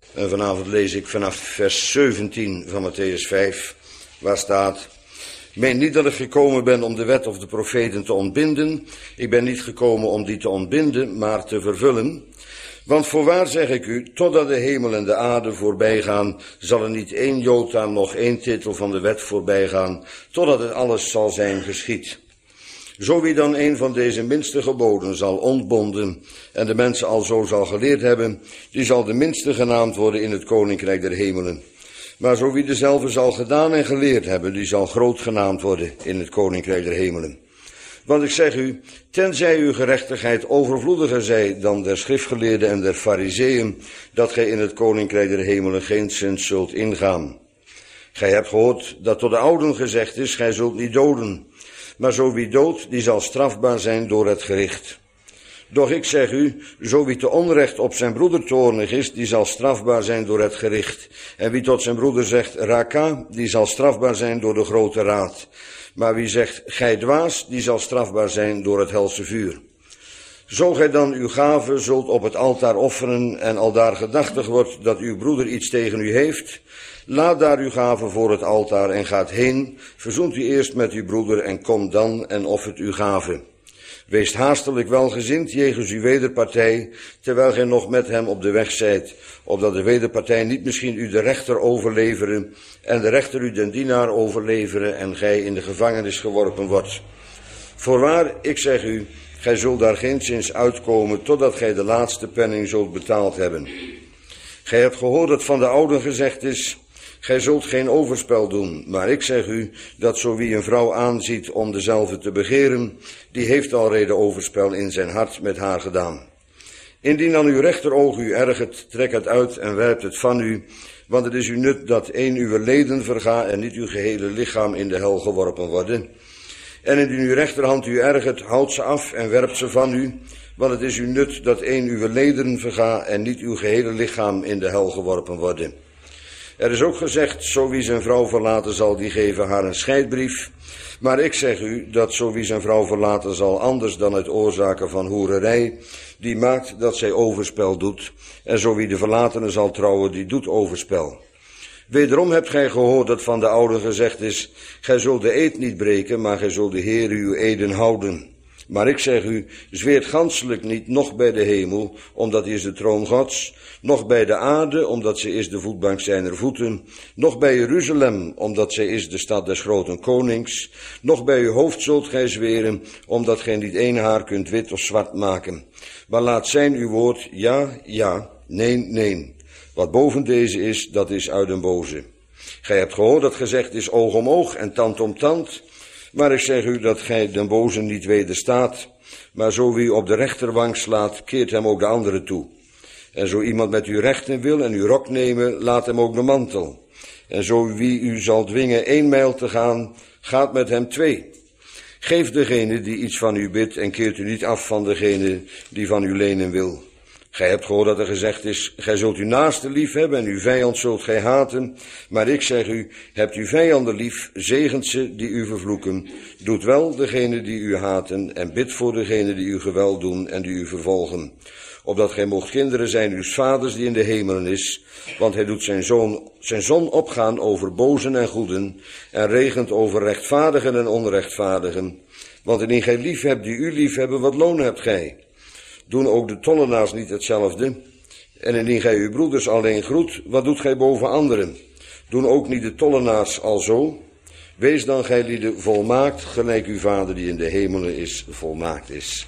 En vanavond lees ik vanaf vers 17 van Mattheüs 5, waar staat: Meen niet dat ik gekomen ben om de wet of de profeten te ontbinden. Ik ben niet gekomen om die te ontbinden, maar te vervullen. Want voorwaar zeg ik u, totdat de hemel en de aarde voorbij gaan, zal er niet één jota, nog één titel van de wet voorbij gaan, totdat het alles zal zijn geschied. Zo wie dan een van deze minste geboden zal ontbonden en de mensen al zo zal geleerd hebben, die zal de minste genaamd worden in het koninkrijk der hemelen. Maar zo wie dezelfde zal gedaan en geleerd hebben, die zal groot genaamd worden in het koninkrijk der hemelen. Want ik zeg u, tenzij uw gerechtigheid overvloediger zij dan der schriftgeleerden en der farizeeën, dat gij in het koninkrijk der hemelen geenszins zult ingaan. Gij hebt gehoord dat tot de ouden gezegd is, gij zult niet doden. Maar zo wie doodt, die zal strafbaar zijn door het gericht. Doch ik zeg u, zo wie te onrecht op zijn broeder toornig is, die zal strafbaar zijn door het gericht. En wie tot zijn broeder zegt, raka, die zal strafbaar zijn door de grote raad. Maar wie zegt, gij dwaas, die zal strafbaar zijn door het helse vuur. Zo gij dan uw gave zult op het altaar offeren en aldaar gedachtig wordt dat uw broeder iets tegen u heeft, laat daar uw gave voor het altaar en gaat heen, verzoent u eerst met uw broeder en kom dan en offert uw gave. Wees haastelijk welgezind jegens uw wederpartij, terwijl gij nog met hem op de weg zijt, opdat de wederpartij niet misschien u de rechter overleveren en de rechter u den dienaar overleveren en gij in de gevangenis geworpen wordt. Voorwaar, ik zeg u, gij zult daar geenszins uitkomen totdat gij de laatste penning zult betaald hebben. Gij hebt gehoord dat van de ouden gezegd is, gij zult geen overspel doen, maar ik zeg u dat zo wie een vrouw aanziet om dezelfde te begeren, die heeft alrede overspel in zijn hart met haar gedaan. Indien dan uw rechteroog u ergert, trek het uit en werpt het van u, want het is u nut dat één uw leden verga en niet uw gehele lichaam in de hel geworpen worden. En indien uw rechterhand u ergert, houd ze af en werpt ze van u, want het is u nut dat één uw leden verga en niet uw gehele lichaam in de hel geworpen worden. Er is ook gezegd, zo wie zijn vrouw verlaten zal, die geven haar een scheidbrief. Maar ik zeg u, dat zo wie zijn vrouw verlaten zal, anders dan uit oorzaken van hoererij, die maakt dat zij overspel doet. En zo wie de verlatene zal trouwen, die doet overspel. Wederom hebt gij gehoord dat van de ouden gezegd is, gij zult de eed niet breken, maar gij zult de Heer uw eden houden. Maar ik zeg u, zweert ganselijk niet, noch bij de hemel, omdat hij is de troon Gods, noch bij de aarde, omdat zij is de voetbank zijner voeten, noch bij Jeruzalem, omdat zij is de stad des groten konings, noch bij uw hoofd zult gij zweren, omdat gij niet één haar kunt wit of zwart maken. Maar laat zijn uw woord, ja, ja, nee, nee. Wat boven deze is, dat is uit den boze. Gij hebt gehoord dat gezegd is oog om oog en tand om tand. Maar ik zeg u dat gij den boze niet wederstaat, maar zo wie op de rechterwang slaat, keert hem ook de andere toe. En zo iemand met uw rechten wil en uw rok nemen, laat hem ook de mantel. En zo wie u zal dwingen 1 mijl te gaan, gaat met hem 2. Geef degene die iets van u bidt en keert u niet af van degene die van u lenen wil. Gij hebt gehoord dat er gezegd is, gij zult uw naaste lief hebben en uw vijand zult gij haten. Maar ik zeg u, hebt uw vijanden lief, zegent ze die u vervloeken. Doet wel degene die u haten en bid voor degene die u geweld doen en die u vervolgen. Opdat gij moogt kinderen zijn uws vaders die in de hemelen is. Want hij doet zijn zon opgaan over bozen en goeden en regent over rechtvaardigen en onrechtvaardigen. Want indien gij lief hebt die u lief hebben, wat loon hebt gij? Doen ook de tollenaars niet hetzelfde? En indien gij uw broeders alleen groet, wat doet gij boven anderen? Doen ook niet de tollenaars alzo? Wees dan gij lieden volmaakt, gelijk uw vader die in de hemelen is, volmaakt is.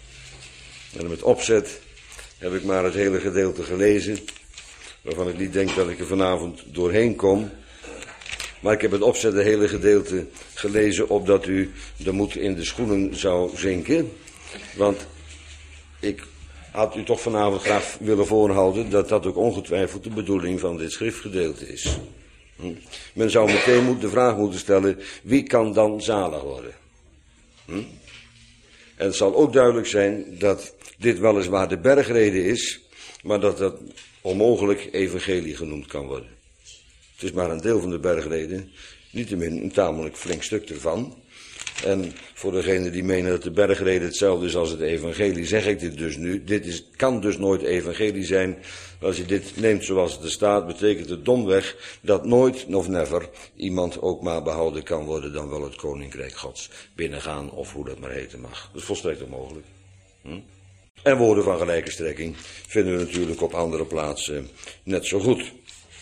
En met opzet heb ik maar het hele gedeelte gelezen, waarvan ik niet denk dat ik er vanavond doorheen kom. Maar ik heb het opzet het hele gedeelte gelezen, opdat u de moed in de schoenen zou zinken. Want ik had u toch vanavond graag willen voorhouden dat dat ook ongetwijfeld de bedoeling van dit schriftgedeelte is. Men zou meteen de vraag moeten stellen, wie kan dan zalig worden? En het zal ook duidelijk zijn dat dit weliswaar de bergrede is, maar dat dat onmogelijk evangelie genoemd kan worden. Het is maar een deel van de bergrede, niettemin een tamelijk flink stuk ervan. En voor degenen die menen dat de bergreden hetzelfde is als het evangelie, zeg ik dit dus nu. Kan dus nooit evangelie zijn. Als je dit neemt zoals het er staat, betekent het domweg dat nooit, of never, iemand ook maar behouden kan worden dan wel het koninkrijk Gods binnengaan, of hoe dat maar heten mag. Dat is volstrekt onmogelijk. En woorden van gelijke strekking vinden we natuurlijk op andere plaatsen net zo goed.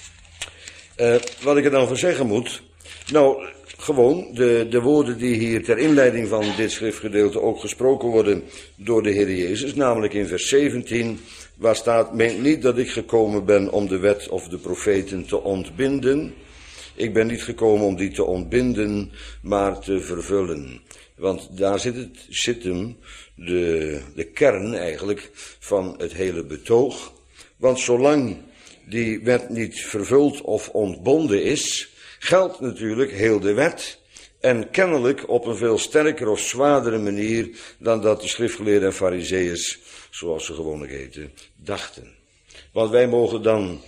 Wat ik er dan voor zeggen moet, nou, gewoon de woorden die hier ter inleiding van dit schriftgedeelte ook gesproken worden door de Heer Jezus, namelijk in vers 17, waar staat, meent niet dat ik gekomen ben om de wet of de profeten te ontbinden. Ik ben niet gekomen om die te ontbinden, maar te vervullen. Want daar zit hem de kern eigenlijk van het hele betoog. Want zolang die wet niet vervuld of ontbonden is, geldt natuurlijk heel de wet. En kennelijk op een veel sterkere of zwaardere manier dan dat de schriftgeleerden en farizeeërs, zoals ze gewoonlijk heten, dachten. Want wij mogen dan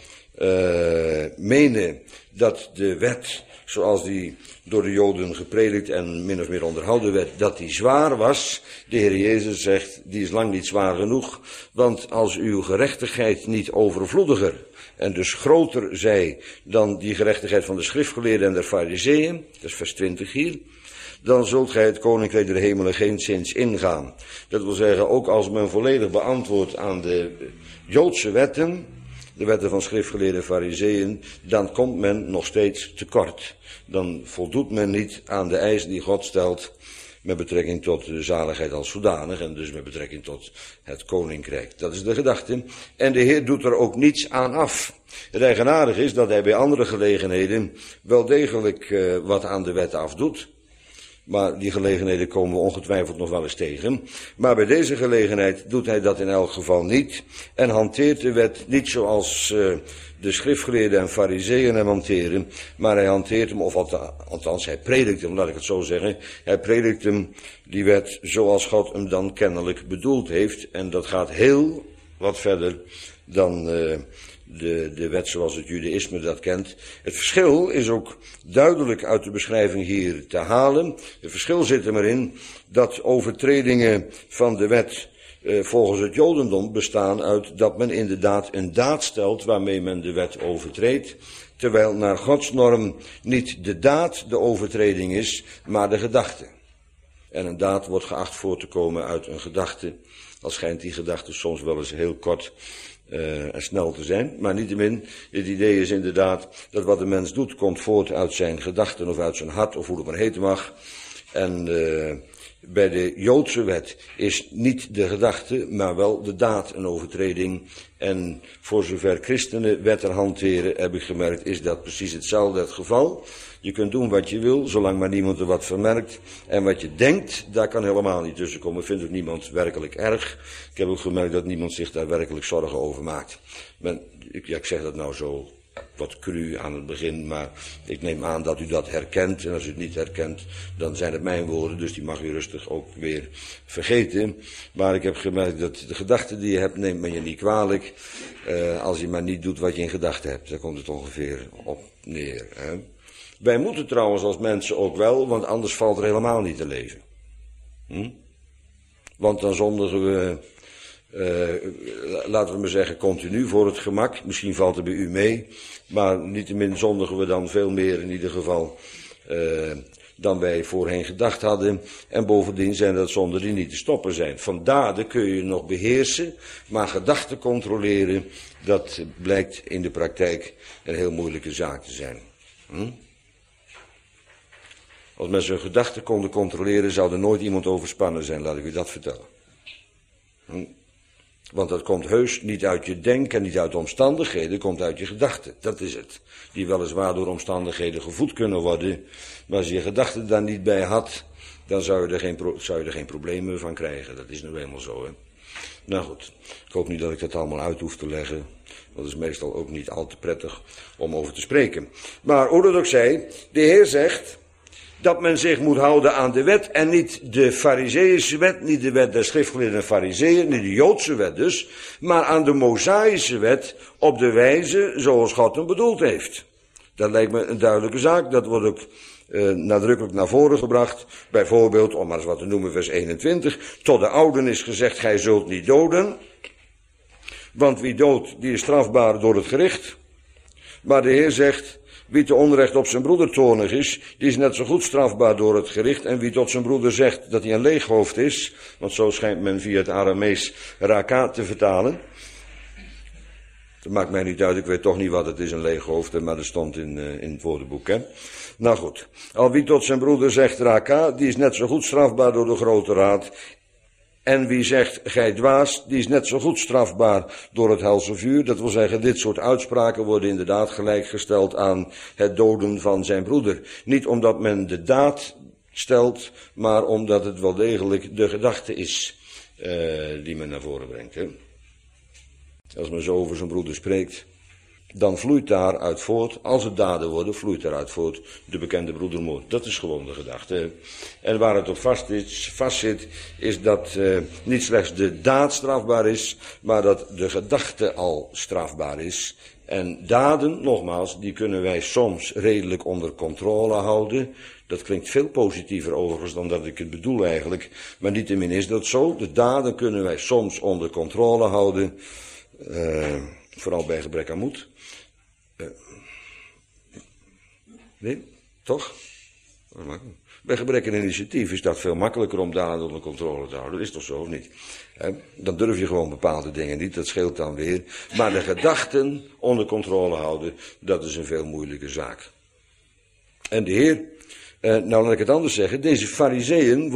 menen dat de wet, zoals die door de Joden gepredikt en min of meer onderhouden werd, dat die zwaar was. De Heer Jezus zegt, die is lang niet zwaar genoeg, want als uw gerechtigheid niet overvloediger en dus groter zij dan die gerechtigheid van de schriftgeleerden en de farizeeën, dat is vers 20 hier, dan zult gij het koninkrijk der hemelen geenszins ingaan. Dat wil zeggen, ook als men volledig beantwoordt aan de Joodse wetten, de wetten van schriftgeleerden en farizeeën, dan komt men nog steeds tekort. Dan voldoet men niet aan de eisen die God stelt met betrekking tot de zaligheid als zodanig en dus met betrekking tot het koninkrijk. Dat is de gedachte. En de Heer doet er ook niets aan af. Het eigenaardige is dat hij bij andere gelegenheden wel degelijk wat aan de wet afdoet. Maar die gelegenheden komen we ongetwijfeld nog wel eens tegen. Maar bij deze gelegenheid doet hij dat in elk geval niet. En hanteert de wet niet zoals de schriftgeleerden en farizeeën hem hanteren. Maar hij hanteert hem, of althans hij predikt hem, laat ik het zo zeggen. Hij predikt hem, die wet, zoals God hem dan kennelijk bedoeld heeft. En dat gaat heel wat verder dan de wet zoals het judaïsme dat kent. Het verschil is ook duidelijk uit de beschrijving hier te halen. Het verschil zit er maar in dat overtredingen van de wet volgens het Jodendom bestaan uit dat men inderdaad een daad stelt waarmee men de wet overtreedt. Terwijl naar Gods norm niet de daad de overtreding is, maar de gedachte. En een daad wordt geacht voor te komen uit een gedachte. Al schijnt die gedachte soms wel eens heel kort en snel te zijn. Maar niettemin, het idee is inderdaad dat wat de mens doet komt voort uit zijn gedachten of uit zijn hart of hoe het maar heten mag. En bij de Joodse wet is niet de gedachte, maar wel de daad een overtreding. En voor zover christenen wetten hanteren, heb ik gemerkt, is dat precies hetzelfde het geval. Je kunt doen wat je wil, zolang maar niemand er wat vermerkt. En wat je denkt, daar kan helemaal niet tussen komen. Vindt ook niemand werkelijk erg. Ik heb ook gemerkt dat niemand zich daar werkelijk zorgen over maakt. Ik zeg dat nou zo wat cru aan het begin, maar ik neem aan dat u dat herkent. En als u het niet herkent, dan zijn het mijn woorden, dus die mag u rustig ook weer vergeten. Maar ik heb gemerkt dat de gedachten die je hebt, neemt men je niet kwalijk. Als je maar niet doet wat je in gedachten hebt, daar komt het ongeveer op neer. Hè? Wij moeten trouwens als mensen ook wel, want anders valt er helemaal niet te leven. Want dan zondigen we, laten we maar zeggen, continu voor het gemak. Misschien valt het bij u mee, maar niettemin zondigen we dan veel meer in ieder geval dan wij voorheen gedacht hadden. En bovendien zijn dat zonden die niet te stoppen zijn. Van daden kun je nog beheersen, maar gedachten controleren, dat blijkt in de praktijk een heel moeilijke zaak te zijn. Als mensen hun gedachten konden controleren, zou er nooit iemand overspannen zijn, laat ik u dat vertellen. Want dat komt heus niet uit je denken en niet uit de omstandigheden, komt uit je gedachten. Dat is het. Die weliswaar door omstandigheden gevoed kunnen worden, maar als je je gedachten daar niet bij had, dan zou je er geen problemen van krijgen. Dat is nu eenmaal zo, hè. Nou goed, ik hoop niet dat ik dat allemaal uit hoef te leggen. Dat is meestal ook niet al te prettig om over te spreken. Maar hoe dat ook zij, de Heer zegt dat men zich moet houden aan de wet en niet de farizeïsche wet, niet de wet der schriftgeleerden en farizeeën, niet de Joodse wet dus, maar aan de Mosaïsche wet op de wijze zoals God hem bedoeld heeft. Dat lijkt me een duidelijke zaak, dat wordt ook nadrukkelijk naar voren gebracht. Bijvoorbeeld, om maar eens wat te noemen, vers 21. Tot de ouden is gezegd, gij zult niet doden. Want wie doodt, die is strafbaar door het gericht. Maar de Heer zegt, wie te onrecht op zijn broeder toornig is, die is net zo goed strafbaar door het gericht. En wie tot zijn broeder zegt dat hij een leeghoofd is, want zo schijnt men via het Aramees raka te vertalen. Dat maakt mij niet uit, ik weet toch niet wat het is, een leeghoofd, maar dat stond in het woordenboek. Hè? Nou goed, al wie tot zijn broeder zegt raka, die is net zo goed strafbaar door de grote raad. En wie zegt, gij dwaas, die is net zo goed strafbaar door het helse vuur. Dat wil zeggen, dit soort uitspraken worden inderdaad gelijkgesteld aan het doden van zijn broeder. Niet omdat men de daad stelt, maar omdat het wel degelijk de gedachte is die men naar voren brengt. Hè? Als men zo over zijn broeder spreekt, dan vloeit daaruit voort, als het daden worden, vloeit daaruit voort de bekende broedermoord. Dat is gewoon de gedachte. En waar het op vastzit, is dat niet slechts de daad strafbaar is, maar dat de gedachte al strafbaar is. En daden, nogmaals, die kunnen wij soms redelijk onder controle houden. Dat klinkt veel positiever overigens dan dat ik het bedoel eigenlijk. Maar niettemin is dat zo. De daden kunnen wij soms onder controle houden. Vooral bij gebrek aan moed. Nee, toch? Bij gebrek aan initiatief is dat veel makkelijker om daden onder controle te houden. Dat is toch zo of niet? Dan durf je gewoon bepaalde dingen niet, dat scheelt dan weer. Maar de gedachten onder controle houden, dat is een veel moeilijke zaak. En de Heer, nou laat ik het anders zeggen, deze farizeeën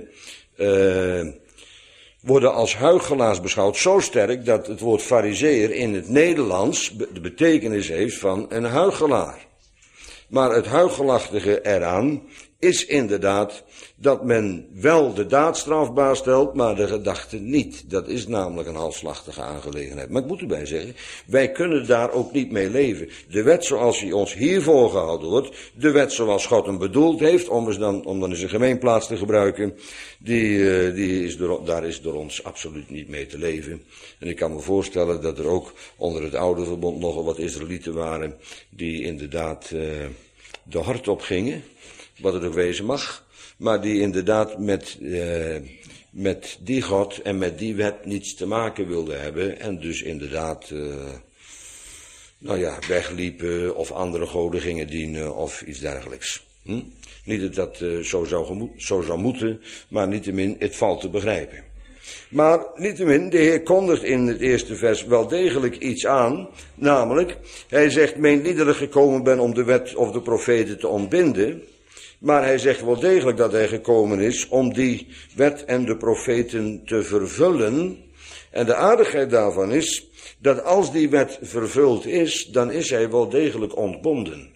worden als huichelaars beschouwd, zo sterk dat het woord farizeeër in het Nederlands de betekenis heeft van een huichelaar. Maar het huichelachtige eraan is inderdaad dat men wel de daad strafbaar stelt, maar de gedachte niet. Dat is namelijk een halfslachtige aangelegenheid. Maar ik moet erbij zeggen, wij kunnen daar ook niet mee leven. De wet zoals die ons hiervoor gehouden wordt, de wet zoals God hem bedoeld heeft, om dan eens een gemeenplaats te gebruiken, daar is door ons absoluut niet mee te leven. En ik kan me voorstellen dat er ook onder het oude verbond nogal wat Israëlieten waren, die inderdaad de hart op gingen, wat het ook wezen mag, maar die inderdaad met die God en met die wet niets te maken wilden hebben en dus inderdaad wegliepen of andere goden gingen dienen of iets dergelijks. Niet dat dat zo zou moeten, maar niettemin, het valt te begrijpen. Maar niettemin, de Heer kondigt in het eerste vers wel degelijk iets aan, namelijk, hij zegt, meen niet dat ik gekomen ben om de wet of de profeten te ontbinden, maar hij zegt wel degelijk dat hij gekomen is om die wet en de profeten te vervullen. En de aardigheid daarvan is, dat als die wet vervuld is, dan is hij wel degelijk ontbonden.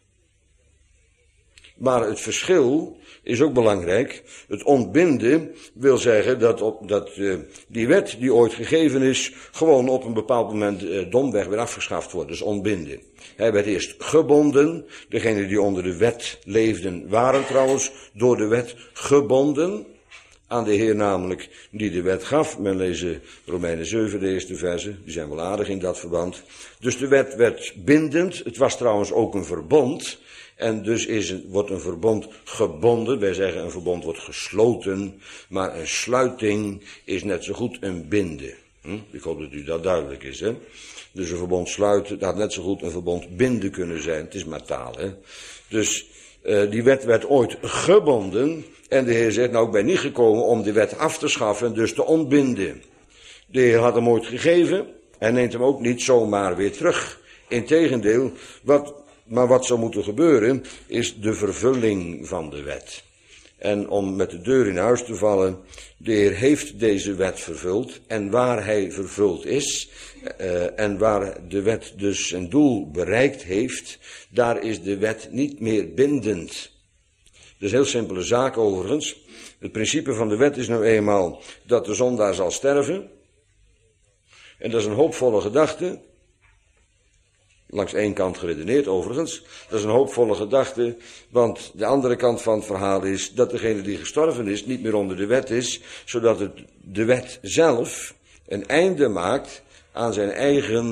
Maar het verschil is ook belangrijk. Het ontbinden wil zeggen dat die wet die ooit gegeven is, gewoon op een bepaald moment domweg weer afgeschaft wordt. Dus ontbinden. Hij werd eerst gebonden. Degenen die onder de wet leefden waren trouwens door de wet gebonden. Aan de Heer namelijk die de wet gaf. Men lezen Romeinen 7, de eerste verse. Die zijn wel aardig in dat verband. Dus de wet werd bindend. Het was trouwens ook een verbond. En dus wordt een verbond gebonden. Wij zeggen een verbond wordt gesloten. Maar een sluiting is net zo goed een binden. Ik hoop dat u dat duidelijk is. Hè? Dus een verbond sluiten, dat had net zo goed een verbond binden kunnen zijn. Het is maar taal. Hè? Dus die wet werd ooit gebonden. En de Heer zegt, nou ik ben niet gekomen om die wet af te schaffen en dus te ontbinden. De Heer had hem ooit gegeven en neemt hem ook niet zomaar weer terug. Integendeel, wat zou moeten gebeuren is de vervulling van de wet. En om met de deur in huis te vallen, de Heer heeft deze wet vervuld. En waar hij vervuld is, en waar de wet dus zijn doel bereikt heeft, daar is de wet niet meer bindend. Dat is een heel simpele zaak overigens. Het principe van de wet is nou eenmaal dat de zondaar zal sterven. En dat is een hoopvolle gedachte. Langs één kant geredeneerd overigens. Dat is een hoopvolle gedachte, want de andere kant van het verhaal is dat degene die gestorven is niet meer onder de wet is, zodat de wet zelf een einde maakt aan zijn eigen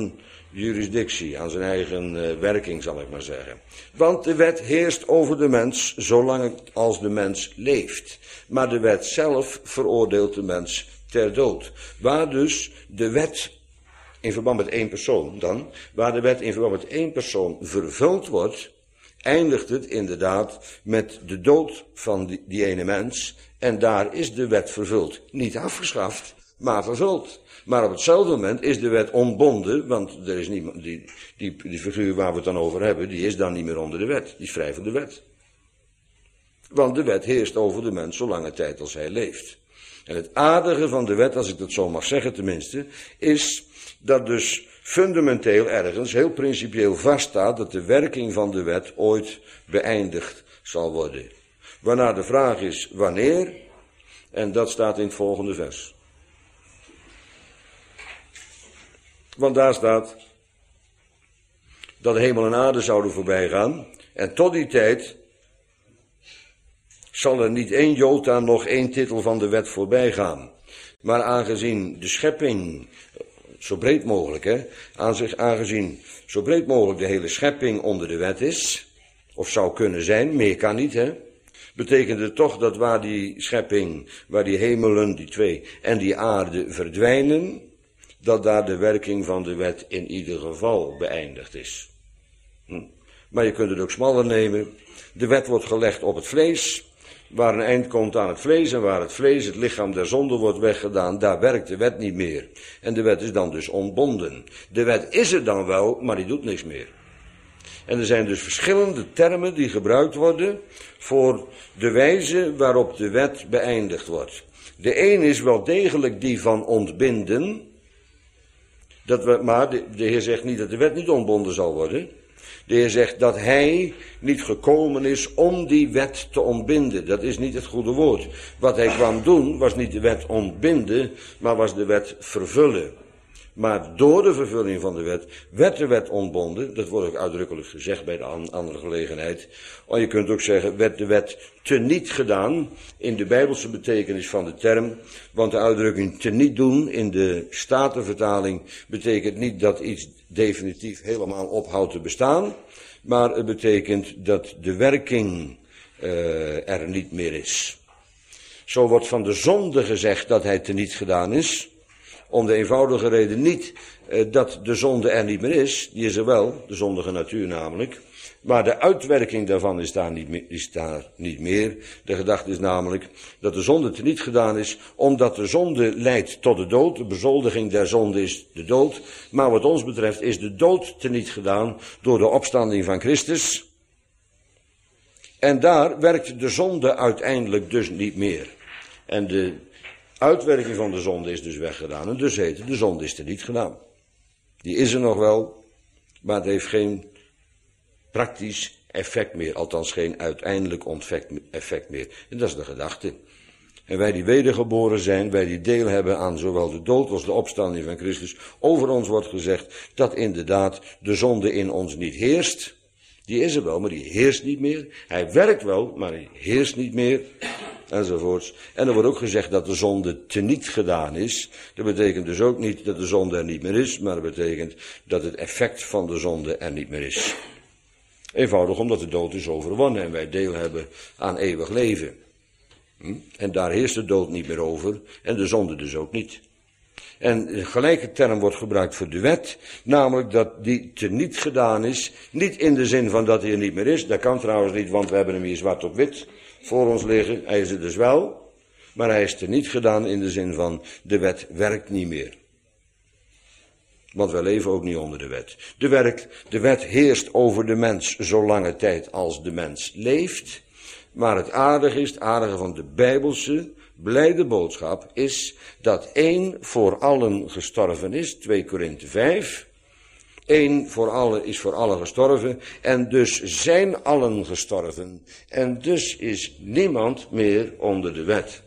jurisdictie, aan zijn eigen werking, zal ik maar zeggen. Want de wet heerst over de mens zolang als de mens leeft. Maar de wet zelf veroordeelt de mens ter dood. Waar dus de wet in verband met één persoon dan, waar de wet in verband met één persoon vervuld wordt, eindigt het inderdaad met de dood van die ene mens. En daar is de wet vervuld. Niet afgeschaft, maar vervuld. Maar op hetzelfde moment is de wet ontbonden, want er is niemand, die figuur waar we het dan over hebben, die is dan niet meer onder de wet. Die is vrij van de wet. Want de wet heerst over de mens zolange tijd als hij leeft. En het aardige van de wet, als ik dat zo mag zeggen tenminste, is dat dus fundamenteel ergens, heel principieel vaststaat, dat de werking van de wet ooit beëindigd zal worden. Waarna de vraag is wanneer, en dat staat in het volgende vers. Want daar staat dat de hemel en aarde zouden voorbij gaan, en tot die tijd zal er niet één jota nog één titel van de wet voorbij gaan. Maar aangezien de schepping, zo breed mogelijk aangezien zo breed mogelijk de hele schepping onder de wet is, of zou kunnen zijn, meer kan niet betekent het toch dat waar die schepping, waar die hemelen, die twee, en die aarde verdwijnen, dat daar de werking van de wet in ieder geval beëindigd is. Maar je kunt het ook smaller nemen. De wet wordt gelegd op het vlees, waar een eind komt aan het vlees en waar het vlees, het lichaam der zonde, wordt weggedaan, daar werkt de wet niet meer. En de wet is dan dus ontbonden. De wet is er dan wel, maar die doet niks meer. En er zijn dus verschillende termen die gebruikt worden voor de wijze waarop de wet beëindigd wordt. De een is wel degelijk die van ontbinden, maar de Heer zegt niet dat de wet niet ontbonden zal worden. De Heer zegt dat hij niet gekomen is om die wet te ontbinden. Dat is niet het goede woord. Wat hij kwam doen was niet de wet ontbinden, maar was de wet vervullen. Maar door de vervulling van de wet werd de wet ontbonden. Dat wordt ook uitdrukkelijk gezegd bij de andere gelegenheid. Of je kunt ook zeggen, werd de wet teniet gedaan in de Bijbelse betekenis van de term. Want de uitdrukking teniet doen in de Statenvertaling betekent niet dat iets definitief helemaal ophoudt te bestaan. Maar het betekent dat de werking er niet meer is. Zo wordt van de zonde gezegd dat hij teniet gedaan is. Om de eenvoudige reden niet dat de zonde er niet meer is. Die is er wel, de zondige natuur namelijk. Maar de uitwerking daarvan is daar niet meer. De gedachte is namelijk dat de zonde teniet gedaan is, omdat de zonde leidt tot de dood. De bezoldiging der zonde is de dood. Maar wat ons betreft is de dood teniet gedaan door de opstanding van Christus. En daar werkt de zonde uiteindelijk dus niet meer. En de uitwerking van de zonde is dus weggedaan. En dus heet het, de zonde is teniet gedaan. Die is er nog wel, maar het heeft geen praktisch effect meer. Althans geen uiteindelijk effect meer. En dat is de gedachte. En wij die wedergeboren zijn, wij die deel hebben aan zowel de dood als de opstanding van Christus. Over ons wordt gezegd dat inderdaad de zonde in ons niet heerst. Die is er wel, maar die heerst niet meer. Hij werkt wel, maar hij heerst niet meer. Enzovoorts. En er wordt ook gezegd dat de zonde teniet gedaan is. Dat betekent dus ook niet dat de zonde er niet meer is, maar dat betekent dat het effect van de zonde er niet meer is. Eenvoudig omdat de dood is overwonnen en wij deel hebben aan eeuwig leven. En daar heerst de dood niet meer over en de zonde dus ook niet. En een gelijke term wordt gebruikt voor de wet, namelijk dat die teniet gedaan is, niet in de zin van dat hij er niet meer is. Dat kan trouwens niet, want we hebben hem hier zwart op wit voor ons liggen. Hij is er dus wel, maar hij is teniet gedaan in de zin van de wet werkt niet meer. Want wij leven ook niet onder de wet. De wet heerst over de mens zolange tijd als de mens leeft. Maar het aardige van de Bijbelse blijde boodschap is dat één voor allen gestorven is. 2 Korinthe 5. Eén voor allen is voor allen gestorven. En dus zijn allen gestorven. En dus is niemand meer onder de wet.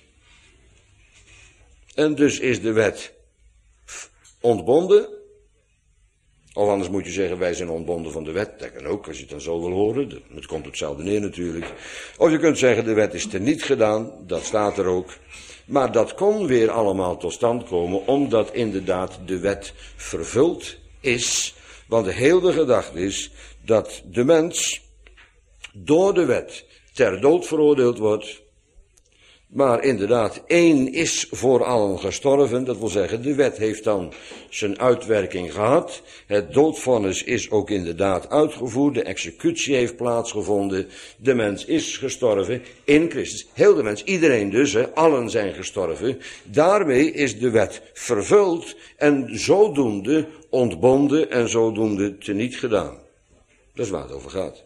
En dus is de wet ontbonden. Of anders moet je zeggen, wij zijn ontbonden van de wet. Dat kan ook, als je het dan zo wil horen. Het komt op hetzelfde neer natuurlijk. Of je kunt zeggen, de wet is teniet gedaan. Dat staat er ook. Maar dat kon weer allemaal tot stand komen, omdat inderdaad de wet vervuld is, want de hele gedachte is dat de mens door de wet ter dood veroordeeld wordt. Maar inderdaad, één is voor allen gestorven. Dat wil zeggen, de wet heeft dan zijn uitwerking gehad. Het doodvonnis is ook inderdaad uitgevoerd. De executie heeft plaatsgevonden. De mens is gestorven in Christus. Heel de mens, iedereen dus, allen zijn gestorven. Daarmee is de wet vervuld en zodoende ontbonden en zodoende teniet gedaan. Dat is waar het over gaat.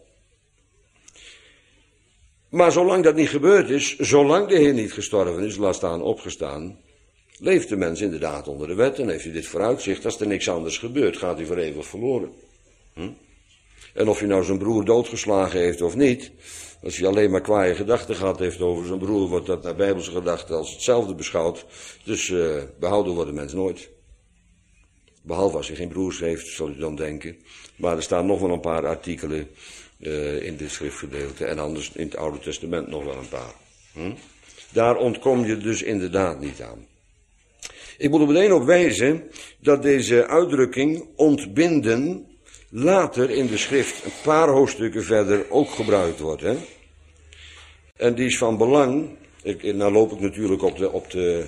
Maar zolang dat niet gebeurd is, zolang de Heer niet gestorven is, laat staan opgestaan, leeft de mens inderdaad onder de wet en heeft hij dit vooruitzicht. Als er niks anders gebeurt, gaat hij voor eeuwig verloren. En of hij nou zijn broer doodgeslagen heeft of niet, als hij alleen maar kwaaie gedachten gehad heeft over zijn broer, wordt dat naar bijbelse gedachten als hetzelfde beschouwd. Dus behouden wordt de mens nooit. Behalve als hij geen broers heeft, zal u dan denken. Maar er staan nog wel een paar artikelen in dit schriftgedeelte en anders in het Oude Testament nog wel een paar. Daar ontkom je dus inderdaad niet aan. Ik moet er meteen op wijzen dat deze uitdrukking ontbinden later in de schrift een paar hoofdstukken verder ook gebruikt wordt. En die is van belang. Nou loop ik natuurlijk op de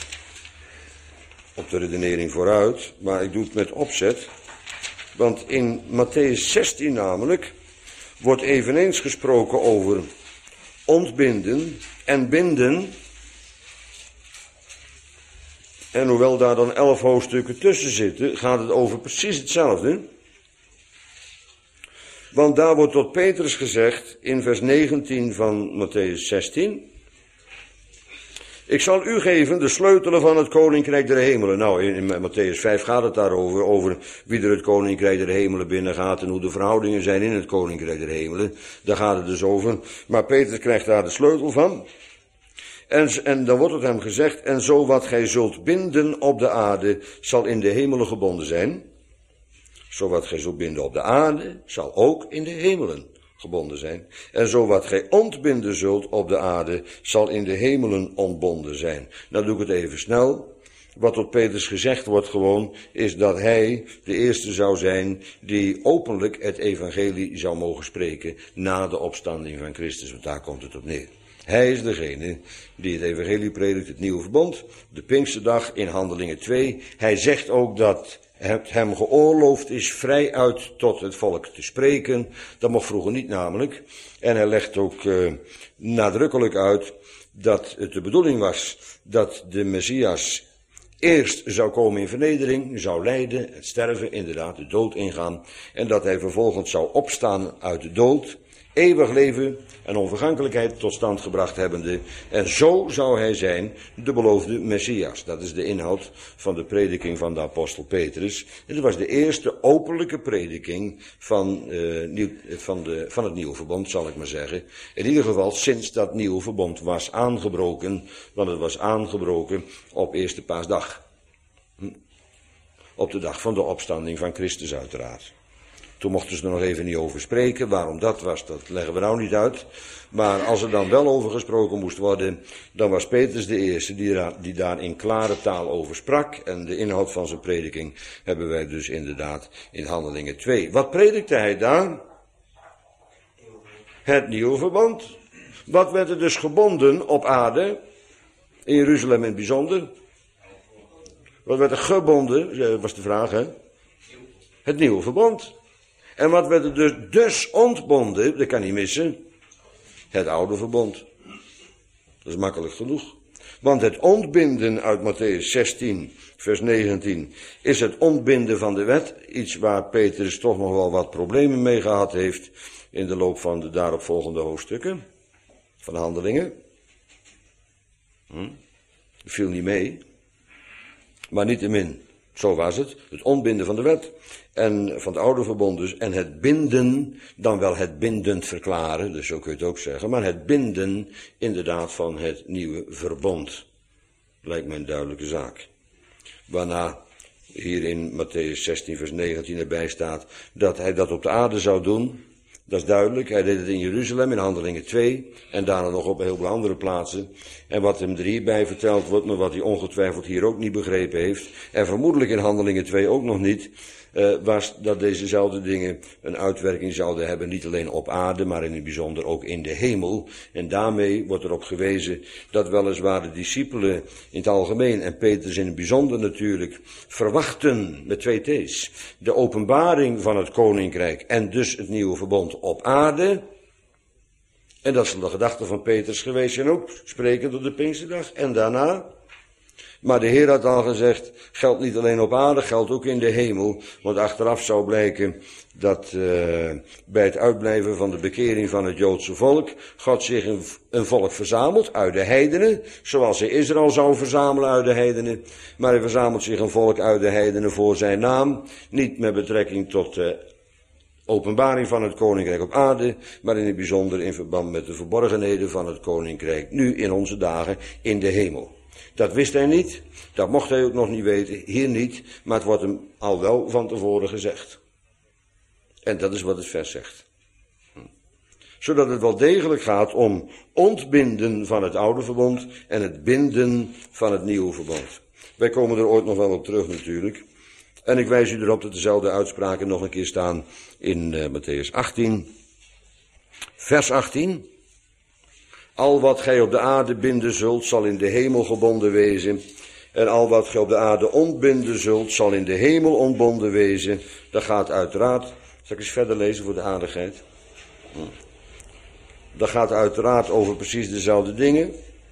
redenering vooruit, maar ik doe het met opzet. Want in Mattheüs 16 namelijk wordt eveneens gesproken over ontbinden en binden. En hoewel daar dan 11 hoofdstukken tussen zitten, gaat het over precies hetzelfde. Want daar wordt tot Petrus gezegd in vers 19 van Mattheüs 16... Ik zal u geven de sleutelen van het koninkrijk der hemelen. Nou, in Mattheüs 5 gaat het daarover, over wie er het koninkrijk der hemelen binnengaat en hoe de verhoudingen zijn in het koninkrijk der hemelen. Daar gaat het dus over. Maar Petrus krijgt daar de sleutel van. En dan wordt het hem gezegd, en zo wat gij zult binden op de aarde, zal in de hemelen gebonden zijn. Zo wat gij zult binden op de aarde, zal ook in de hemelen gebonden zijn. En zo wat gij ontbinden zult op de aarde, zal in de hemelen ontbonden zijn. Nou doe ik het even snel. Wat tot Petrus gezegd wordt gewoon, is dat hij de eerste zou zijn die openlijk het evangelie zou mogen spreken na de opstanding van Christus. Want daar komt het op neer. Hij is degene die het evangelie predikt, het nieuwe verbond, de Pinksterdag in Handelingen 2. Hij zegt ook dat het hem geoorloofd is vrij uit tot het volk te spreken. Dat mocht vroeger niet namelijk. En hij legt ook nadrukkelijk uit dat het de bedoeling was dat de Messias eerst zou komen in vernedering, zou lijden, het sterven, inderdaad de dood ingaan. En dat hij vervolgens zou opstaan uit de dood, eeuwig leven en onvergankelijkheid tot stand gebracht hebbende. En zo zou hij zijn de beloofde Messias. Dat is de inhoud van de prediking van de apostel Petrus. En dat was de eerste openlijke prediking van het nieuwe verbond, zal ik maar zeggen. In ieder geval sinds dat nieuwe verbond was aangebroken. Want het was aangebroken op eerste paasdag. Op de dag van de opstanding van Christus uiteraard. Toen mochten ze er nog even niet over spreken. Waarom dat was, dat leggen we nou niet uit. Maar als er dan wel over gesproken moest worden, dan was Petrus de eerste die daar in klare taal over sprak. En de inhoud van zijn prediking hebben wij dus inderdaad in Handelingen 2. Wat predikte hij daar? Het nieuwe verbond. Wat werd er dus gebonden op aarde? In Jeruzalem in het bijzonder. Wat werd er gebonden? Was de vraag, hè? Het nieuwe verbond. En wat werd er dus ontbonden, dat kan niet missen, het oude verbond. Dat is makkelijk genoeg. Want het ontbinden uit Mattheüs 16, vers 19, is het ontbinden van de wet. Iets waar Petrus toch nog wel wat problemen mee gehad heeft in de loop van de daaropvolgende hoofdstukken van de Handelingen. Dat viel niet mee. Maar niettemin, zo was het. Het ontbinden van de wet. En van het oude verbond dus. En het binden, dan wel het bindend verklaren. Dus zo kun je het ook zeggen. Maar het binden inderdaad van het nieuwe verbond. Lijkt me een duidelijke zaak. Waarna hier in Mattheüs 16 vers 19 erbij staat dat hij dat op de aarde zou doen. Dat is duidelijk. Hij deed het in Jeruzalem in Handelingen 2. En daarna nog op heel veel andere plaatsen. En wat hem er hierbij verteld wordt, maar wat hij ongetwijfeld hier ook niet begrepen heeft. En vermoedelijk in Handelingen 2 ook nog niet. was dat dezezelfde dingen een uitwerking zouden hebben, niet alleen op aarde, maar in het bijzonder ook in de hemel. En daarmee wordt erop gewezen dat weliswaar de discipelen in het algemeen, en Petrus in het bijzonder natuurlijk, verwachten, met 2 T's, de openbaring van het koninkrijk en dus het nieuwe verbond op aarde. En dat zal de gedachte van Petrus geweest zijn ook, sprekend op de Pinksterdag en daarna. Maar de Heer had al gezegd, geldt niet alleen op aarde, geldt ook in de hemel. Want achteraf zou blijken dat bij het uitblijven van de bekering van het Joodse volk, God zich een volk verzamelt uit de heidenen, zoals hij Israël zou verzamelen uit de heidenen. Maar hij verzamelt zich een volk uit de heidenen voor zijn naam, niet met betrekking tot de openbaring van het koninkrijk op aarde, maar in het bijzonder in verband met de verborgenheden van het koninkrijk, nu in onze dagen in de hemel. Dat wist hij niet, dat mocht hij ook nog niet weten, hier niet, maar het wordt hem al wel van tevoren gezegd. En dat is wat het vers zegt. Zodat het wel degelijk gaat om ontbinden van het oude verbond en het binden van het nieuwe verbond. Wij komen er ooit nog wel op terug natuurlijk. En ik wijs u erop dat dezelfde uitspraken nog een keer staan in Mattheüs 18, vers 18. Al wat gij op de aarde binden zult, zal in de hemel gebonden wezen. En al wat gij op de aarde ontbinden zult, zal in de hemel ontbonden wezen. Dat gaat uiteraard, zal ik eens verder lezen voor de aardigheid. Dat gaat uiteraard over precies dezelfde dingen.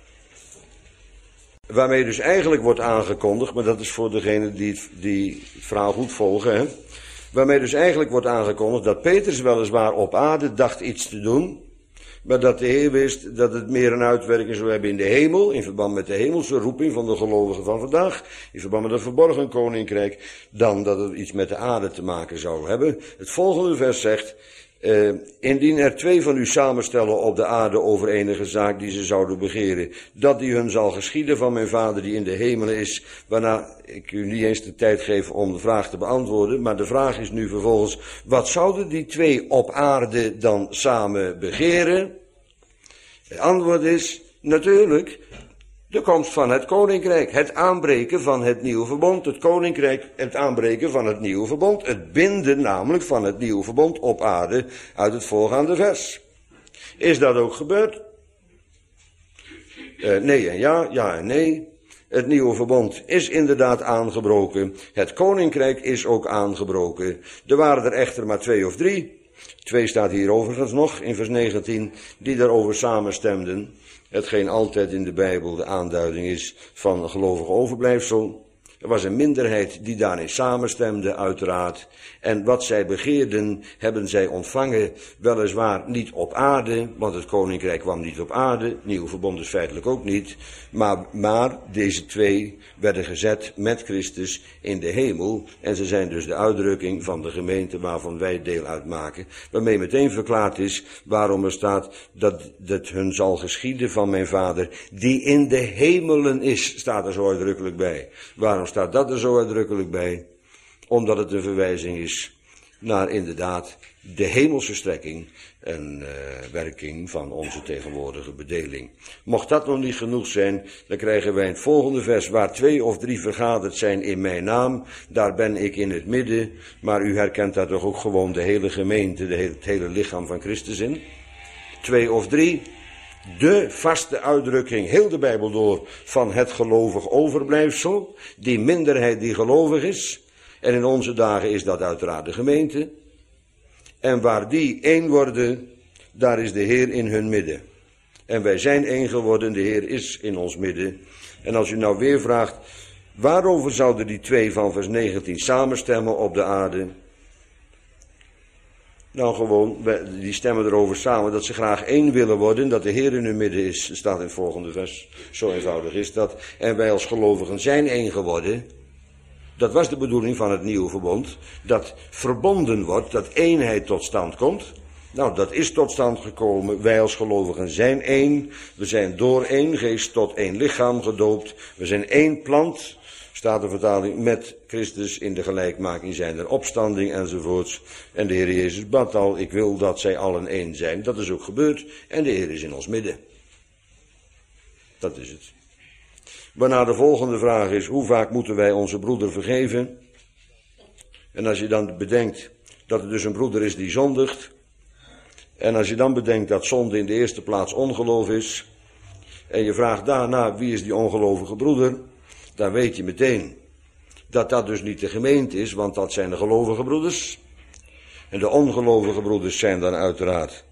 Waarmee dus eigenlijk wordt aangekondigd, maar dat is voor degenen die het verhaal goed volgen. Hè? Waarmee dus eigenlijk wordt aangekondigd dat Petrus weliswaar op aarde dacht iets te doen. Maar dat de Heer wist dat het meer een uitwerking zou hebben in de hemel, in verband met de hemelse roeping van de gelovigen van vandaag, in verband met het verborgen koninkrijk, dan dat het iets met de aarde te maken zou hebben. Het volgende vers zegt, indien er 2 van u samenstellen op de aarde over enige zaak die ze zouden begeren, dat die hun zal geschieden van mijn Vader die in de hemelen is, waarna ik u niet eens de tijd geef om de vraag te beantwoorden, maar de vraag is nu vervolgens, wat zouden die 2 op aarde dan samen begeren? Het antwoord is, natuurlijk, de komst van het koninkrijk, het aanbreken van het nieuwe verbond, het koninkrijk, het aanbreken van het nieuwe verbond, het binden namelijk van het nieuwe verbond op aarde uit het voorgaande vers. Is dat ook gebeurd? Nee en ja, ja en nee. Het nieuwe verbond is inderdaad aangebroken. Het koninkrijk is ook aangebroken. Er waren er echter maar 2 of 3. 2 staat hier overigens nog in vers 19, die daarover samenstemden. Hetgeen altijd in de Bijbel de aanduiding is van een gelovig overblijfsel. Er was een minderheid die daarin samenstemde, uiteraard. En wat zij begeerden, hebben zij ontvangen, weliswaar niet op aarde, want het koninkrijk kwam niet op aarde, het nieuwe verbond is feitelijk ook niet. Maar deze 2 werden gezet met Christus in de hemel. En ze zijn dus de uitdrukking van de gemeente waarvan wij deel uitmaken. Waarmee meteen verklaard is waarom er staat dat het hun zal geschieden van mijn Vader, die in de hemelen is, staat er zo uitdrukkelijk bij. Waarom staat dat er zo uitdrukkelijk bij? Omdat het een verwijzing is naar inderdaad de hemelse strekking en werking van onze tegenwoordige bedeling. Mocht dat nog niet genoeg zijn, dan krijgen wij in het volgende vers, waar 2 of 3 vergaderd zijn in mijn naam, daar ben ik in het midden, maar u herkent daar toch ook gewoon de hele gemeente, het hele lichaam van Christus in. 2 of 3, de vaste uitdrukking, heel de Bijbel door, van het gelovig overblijfsel, die minderheid die gelovig is. En in onze dagen is dat uiteraard de gemeente. En waar die één worden, daar is de Heer in hun midden. En wij zijn één geworden, de Heer is in ons midden. En als u nou weer vraagt, waarover zouden die 2 van vers 19 samenstemmen op de aarde? Nou gewoon, die stemmen erover samen dat ze graag één willen worden, dat de Heer in hun midden is. Dat staat in het volgende vers, zo eenvoudig is dat. En wij als gelovigen zijn één geworden. Dat was de bedoeling van het nieuwe verbond, dat verbonden wordt, dat eenheid tot stand komt. Nou, dat is tot stand gekomen. Wij als gelovigen zijn één. We zijn door één geest tot één lichaam gedoopt. We zijn één plant, staat de vertaling, met Christus in de gelijkmaking zijn er opstanding enzovoorts. En de Heer Jezus bad al, ik wil dat zij allen één zijn. Dat is ook gebeurd en de Heer is in ons midden. Dat is het. Waarna de volgende vraag is, hoe vaak moeten wij onze broeder vergeven? En als je dan bedenkt dat er dus een broeder is die zondigt, en als je dan bedenkt dat zonde in de eerste plaats ongeloof is, en je vraagt daarna wie is die ongelovige broeder, dan weet je meteen dat dat dus niet de gemeente is, want dat zijn de gelovige broeders. En de ongelovige broeders zijn dan uiteraard,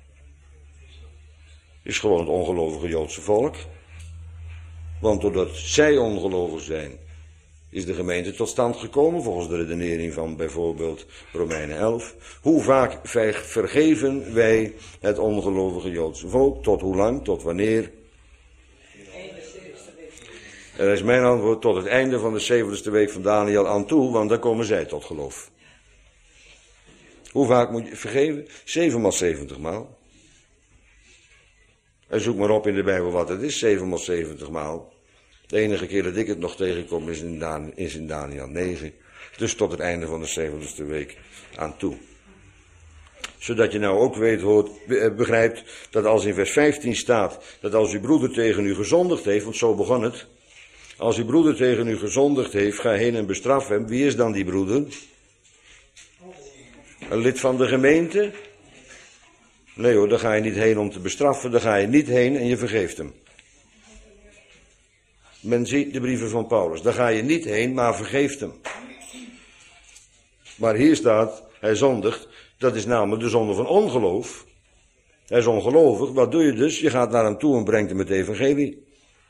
is gewoon het ongelovige Joodse volk. Want doordat zij ongelovig zijn, is de gemeente tot stand gekomen, volgens de redenering van bijvoorbeeld Romeinen 11. Hoe vaak vergeven wij het ongelovige Joodse volk? Tot hoe lang? Tot wanneer? En dat is mijn antwoord, tot het einde van de 70ste week van Daniel aan toe, want dan komen zij tot geloof. Hoe vaak moet je vergeven? 7 maal 70 maal. En zoek maar op in de Bijbel wat het is, 7 maal 70 maal. De enige keer dat ik het nog tegenkom is in Daniel 9. Dus tot het einde van de 70ste week aan toe. Zodat je nou ook begrijpt dat als in vers 15 staat, dat als uw broeder tegen u gezondigd heeft, want zo begon het. Als uw broeder tegen u gezondigd heeft, ga heen en bestraf hem. Wie is dan die broeder? Een lid van de gemeente? Nee hoor, daar ga je niet heen om te bestraffen, daar ga je niet heen en je vergeeft hem. Men ziet de brieven van Paulus, daar ga je niet heen, maar vergeeft hem. Maar hier staat, hij zondigt, dat is namelijk de zonde van ongeloof. Hij is ongelovig, wat doe je dus? Je gaat naar hem toe en brengt hem het evangelie.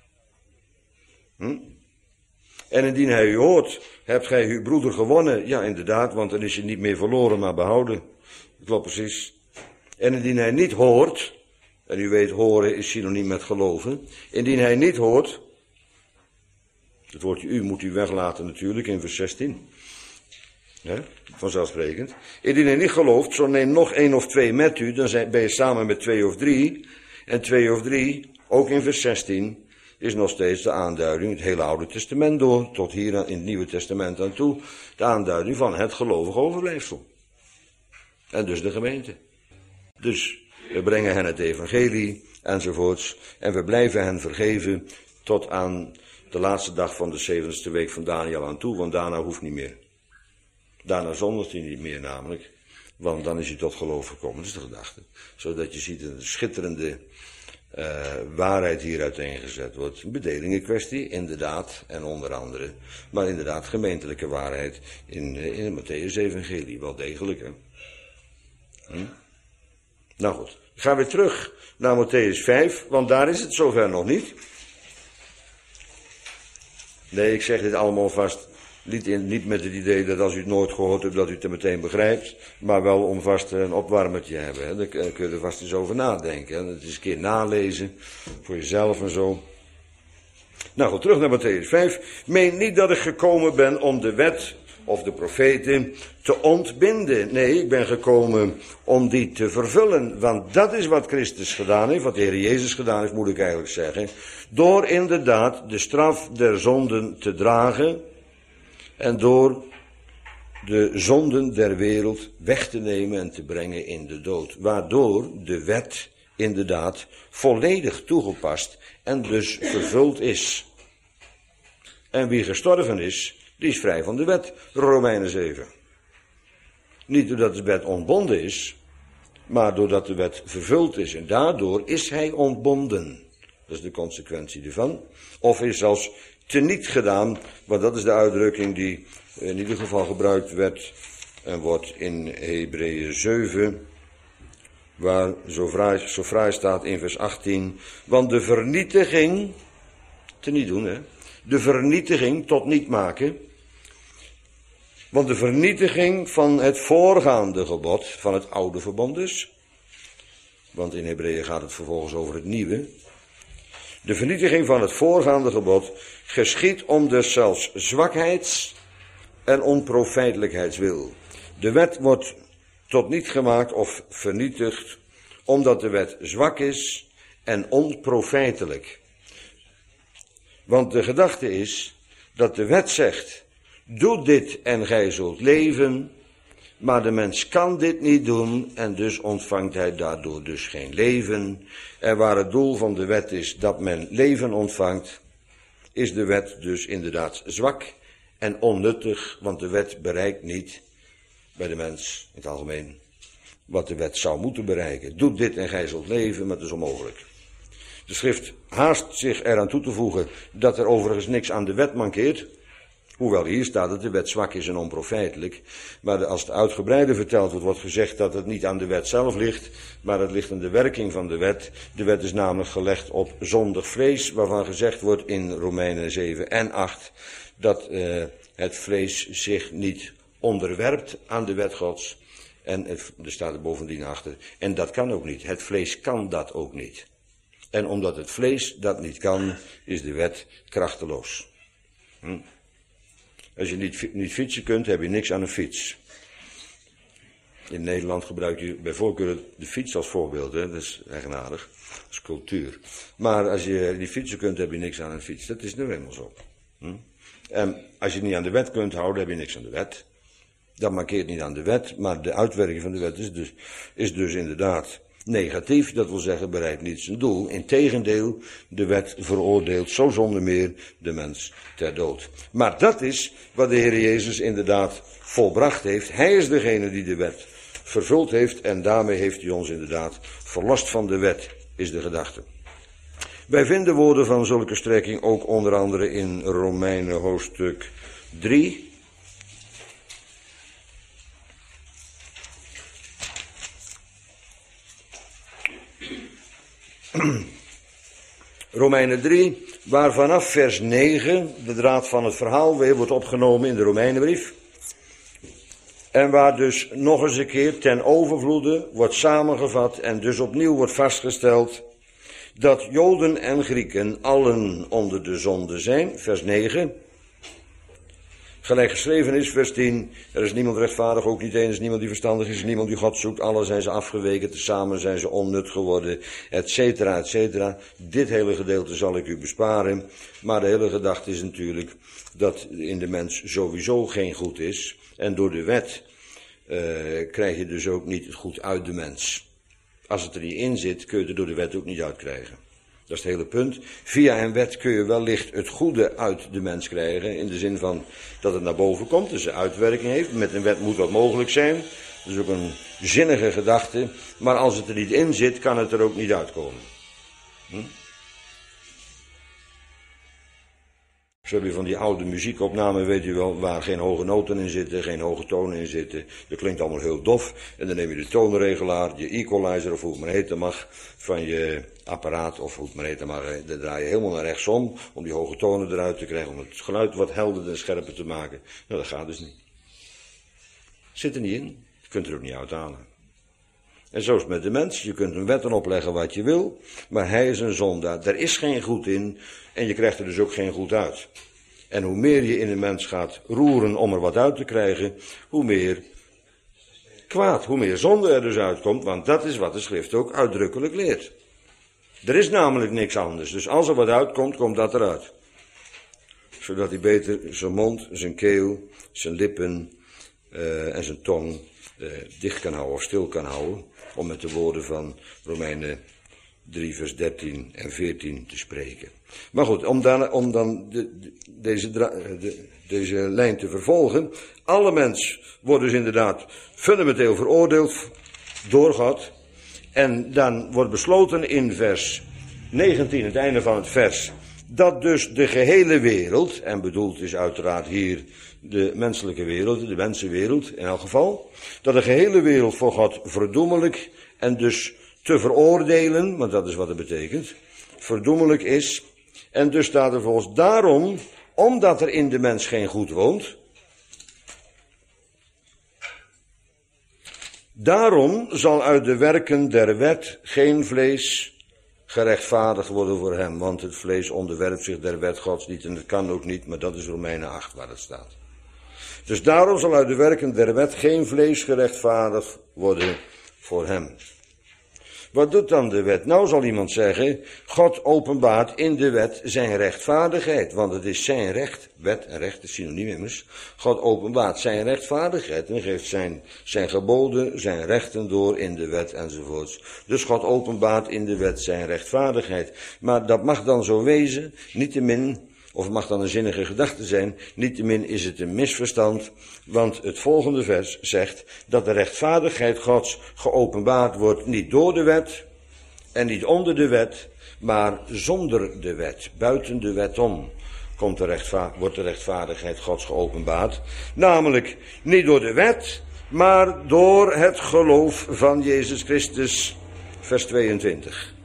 En indien hij u hoort, hebt gij uw broeder gewonnen? Ja, inderdaad, want dan is je niet meer verloren, maar behouden. Dat klopt precies. En indien hij niet hoort, en u weet, horen is synoniem met geloven. Indien hij niet hoort, het woordje u moet u weglaten natuurlijk in vers 16. Vanzelfsprekend. Indien hij niet gelooft, zo neem nog 1 of 2 met u, dan ben je samen met 2 of 3. En 2 of 3, ook in vers 16, is nog steeds de aanduiding, het hele Oude Testament door, tot hier in het Nieuwe Testament aan toe, de aanduiding van het gelovige overblijfsel. En dus de gemeente. Dus we brengen hen het evangelie enzovoorts, en we blijven hen vergeven tot aan de laatste dag van de 70ste week van Daniel aan toe, want daarna hoeft niet meer. Daarna zondigt hij niet meer namelijk, want dan is hij tot geloof gekomen. Dat is de gedachte. Zodat je ziet dat een schitterende waarheid hier uiteengezet wordt. Een bedelingenkwestie, inderdaad, en onder andere. Maar inderdaad gemeentelijke waarheid in het Mattheüs-evangelie, wel degelijk. Hè? Nou goed, ik ga weer terug naar Mattheüs 5, want daar is het zover nog niet. Nee, ik zeg dit allemaal vast niet met het idee dat als u het nooit gehoord hebt, dat u het meteen begrijpt. Maar wel om vast een opwarmertje te hebben. Hè. Daar kun je er vast eens over nadenken. Hè. Het is een keer nalezen, voor jezelf en zo. Nou goed, terug naar Mattheüs 5. Meen niet dat ik gekomen ben om de wet of de profeten te ontbinden. Nee, ik ben gekomen om die te vervullen. Want dat is wat Christus gedaan heeft, wat de Heer Jezus gedaan heeft, moet ik eigenlijk zeggen. Door inderdaad de straf der zonden te dragen en door de zonden der wereld weg te nemen en te brengen in de dood. Waardoor de wet inderdaad volledig toegepast en dus vervuld is. En wie gestorven is, die is vrij van de wet, Romeinen 7. Niet doordat de wet ontbonden is, maar doordat de wet vervuld is. En daardoor is hij ontbonden. Dat is de consequentie ervan. Of is zelfs teniet gedaan, want dat is de uitdrukking die in ieder geval gebruikt werd en wordt in Hebreeën 7, waar zo fraai staat in vers 18, want de vernietiging, teniet doen hè, de vernietiging tot niet maken, want de vernietiging van het voorgaande gebod, van het oude verbond dus, want in Hebreeën gaat het vervolgens over het nieuwe, de vernietiging van het voorgaande gebod geschiedt om dus zelfs zwakheids- en onprofijtelijkheidswil. De wet wordt tot niet gemaakt of vernietigd, omdat de wet zwak is en onprofijtelijk. Want de gedachte is dat de wet zegt, doe dit en gij zult leven, maar de mens kan dit niet doen en dus ontvangt hij daardoor dus geen leven. En waar het doel van de wet is dat men leven ontvangt, is de wet dus inderdaad zwak en onnuttig, want de wet bereikt niet bij de mens in het algemeen, wat de wet zou moeten bereiken. Doe dit en gij zult leven, maar het is onmogelijk. De schrift haast zich eraan toe te voegen dat er overigens niks aan de wet mankeert. Hoewel hier staat dat de wet zwak is en onprofijtelijk. Maar als het uitgebreider verteld wordt, wordt gezegd dat het niet aan de wet zelf ligt, maar het ligt aan de werking van de wet. De wet is namelijk gelegd op zondig vlees, waarvan gezegd wordt in Romeinen 7 en 8, dat het vlees zich niet onderwerpt aan de wet Gods. En er staat er bovendien achter, en dat kan ook niet. Het vlees kan dat ook niet. En omdat het vlees dat niet kan, is de wet krachteloos. Als je niet fietsen kunt, heb je niks aan een fiets. In Nederland gebruik je bij voorkeur de fiets als voorbeeld. Hè? Dat is eigenaardig. Dat is cultuur. Maar als je niet fietsen kunt, heb je niks aan een fiets. Dat is nu helemaal zo. En als je het niet aan de wet kunt houden, heb je niks aan de wet. Dat markeert niet aan de wet, maar de uitwerking van de wet is dus inderdaad negatief. Dat wil zeggen, bereikt niet zijn doel. Integendeel, de wet veroordeelt zo zonder meer de mens ter dood. Maar dat is wat de Heer Jezus inderdaad volbracht heeft. Hij is degene die de wet vervuld heeft en daarmee heeft hij ons inderdaad verlost van de wet, is de gedachte. Wij vinden woorden van zulke strekking ook onder andere in Romeinen hoofdstuk 3. Romeinen 3, waar vanaf vers 9 de draad van het verhaal weer wordt opgenomen in de Romeinenbrief. En waar dus nog eens een keer ten overvloede wordt samengevat en dus opnieuw wordt vastgesteld dat Joden en Grieken allen onder de zonde zijn, vers 9. Gelijk geschreven is, vers 10, er is niemand rechtvaardig, ook niet één, er is niemand die verstandig is, niemand die God zoekt, allen zijn ze afgeweken, tezamen zijn ze onnut geworden, et cetera, et cetera. Dit hele gedeelte zal ik u besparen, maar de hele gedachte is natuurlijk dat in de mens sowieso geen goed is, en door de wet krijg je dus ook niet het goed uit de mens. Als het er niet in zit, kun je het er door de wet ook niet uitkrijgen. Dat is het hele punt. Via een wet kun je wellicht het goede uit de mens krijgen, in de zin van dat het naar boven komt, dus een uitwerking heeft. Met een wet moet dat mogelijk zijn. Dat is ook een zinnige gedachte. Maar als het er niet in zit, kan het er ook niet uitkomen. Zo heb je van die oude muziekopnamen, weet u wel, waar geen hoge noten in zitten, geen hoge tonen in zitten. Dat klinkt allemaal heel dof. En dan neem je de toonregelaar, je equalizer of hoe het maar heten mag, van je apparaat of hoe het maar heten mag. Dan draai je helemaal naar rechtsom om die hoge tonen eruit te krijgen, om het geluid wat helderder en scherper te maken. Nou, dat gaat dus niet. Zit er niet in. Je kunt er ook niet uithalen. En zo is het met de mens. Je kunt een wetten opleggen wat je wil, maar hij is een zondaar. Er is geen goed in en je krijgt er dus ook geen goed uit. En hoe meer je in de mens gaat roeren om er wat uit te krijgen, hoe meer kwaad, hoe meer zonde er dus uitkomt, want dat is wat de schrift ook uitdrukkelijk leert. Er is namelijk niks anders, dus als er wat uitkomt, komt dat eruit. Zodat hij beter zijn mond, zijn keel, zijn lippen en zijn tong dicht kan houden of stil kan houden, om met de woorden van Romeinen 3 vers 13 en 14 te spreken. Maar goed, om dan deze lijn te vervolgen. Alle mens wordt dus inderdaad fundamenteel veroordeeld door God. En dan wordt besloten in vers 19, het einde van het vers, dat dus de gehele wereld, en bedoeld is uiteraard hier de menselijke wereld, de mensenwereld in elk geval, dat de gehele wereld voor God verdoemelijk en dus te veroordelen, want dat is wat het betekent, verdoemelijk is. En dus staat er volgens daarom, omdat er in de mens geen goed woont, daarom zal uit de werken der wet geen vlees gerechtvaardigd worden voor hem, want het vlees onderwerpt zich der wet Gods niet en dat kan ook niet, maar dat is Romeinen 8 waar het staat. Dus daarom zal uit de werken der wet geen vlees gerechtvaardigd worden voor hem. Wat doet dan de wet? Nou zal iemand zeggen, God openbaart in de wet zijn rechtvaardigheid, want het is zijn recht, wet en recht is synoniem immers. God openbaart zijn rechtvaardigheid en geeft zijn geboden, zijn rechten door in de wet enzovoorts. Dus God openbaart in de wet zijn rechtvaardigheid. Maar dat mag dan zo wezen, niettemin of het mag dan een zinnige gedachte zijn, niettemin is het een misverstand, want het volgende vers zegt dat de rechtvaardigheid Gods geopenbaard wordt niet door de wet en niet onder de wet, maar zonder de wet, buiten de wet om. Wordt de rechtvaardigheid Gods geopenbaard. Namelijk niet door de wet, maar door het geloof van Jezus Christus. Vers 22.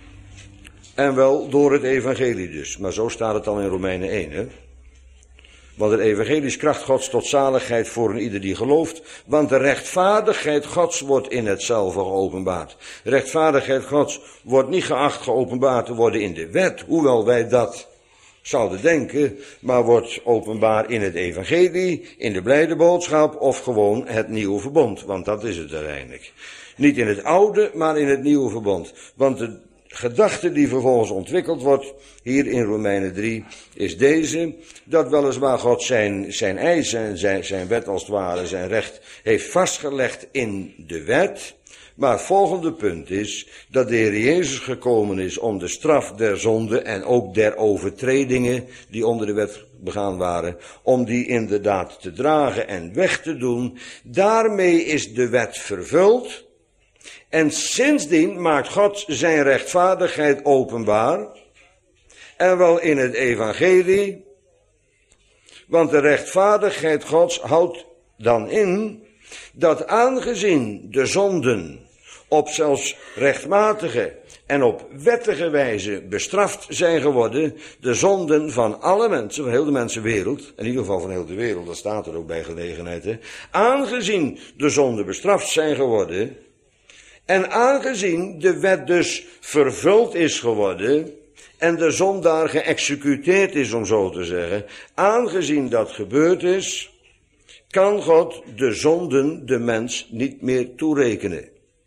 En wel door het evangelie dus. Maar zo staat het al in Romeinen 1. Hè? Want het evangelie is kracht Gods tot zaligheid voor een ieder die gelooft. Want de rechtvaardigheid Gods wordt in hetzelfde geopenbaard. De rechtvaardigheid Gods wordt niet geacht geopenbaard te worden in de wet. Hoewel wij dat zouden denken, maar wordt openbaar in het evangelie, in de blijde boodschap of gewoon het nieuwe verbond. Want dat is het uiteindelijk. Niet in het oude, maar in het nieuwe verbond. Want de gedachte die vervolgens ontwikkeld wordt, hier in Romeinen 3, is deze, dat weliswaar God zijn eis en zijn wet als het ware, zijn recht, heeft vastgelegd in de wet. Maar het volgende punt is dat de Heer Jezus gekomen is om de straf der zonde en ook der overtredingen die onder de wet begaan waren, om die inderdaad te dragen en weg te doen. Daarmee is de wet vervuld. En sindsdien maakt God zijn rechtvaardigheid openbaar. En wel in het evangelie. Want de rechtvaardigheid Gods houdt dan in dat aangezien de zonden op zelfs rechtmatige en op wettige wijze bestraft zijn geworden, de zonden van alle mensen, van heel de mensenwereld, in ieder geval van heel de wereld, dat staat er ook bij gelegenheid, hè, aangezien de zonden bestraft zijn geworden, en aangezien de wet dus vervuld is geworden, en de zondaar geëxecuteerd is, om zo te zeggen, aangezien dat gebeurd is, kan God de zonden de mens niet meer toerekenen.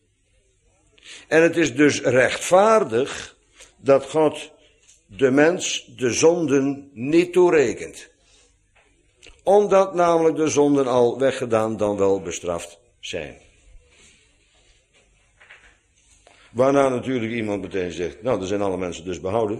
En het is dus rechtvaardig dat God de mens de zonden niet toerekent. Omdat namelijk de zonden al weggedaan dan wel bestraft zijn. Waarna natuurlijk iemand meteen zegt, nou, er zijn alle mensen dus behouden.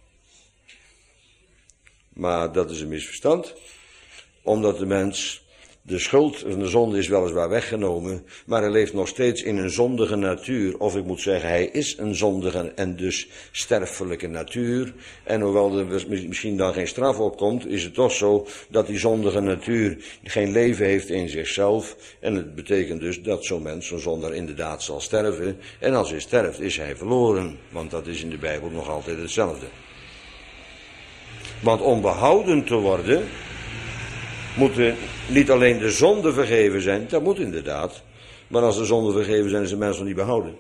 Maar dat is een misverstand. Omdat de mens, de schuld van de zonde is weliswaar weggenomen, maar hij leeft nog steeds in een zondige natuur. Of ik moet zeggen, hij is een zondige en dus sterfelijke natuur. En hoewel er misschien dan geen straf opkomt, is het toch zo dat die zondige natuur geen leven heeft in zichzelf. En het betekent dus dat zo'n mens, zo'n zondaar, inderdaad zal sterven. En als hij sterft, is hij verloren. Want dat is in de Bijbel nog altijd hetzelfde. Want om behouden te worden, moeten niet alleen de zonden vergeven zijn, dat moet inderdaad. Maar als de zonden vergeven zijn, is de mens nog niet behouden.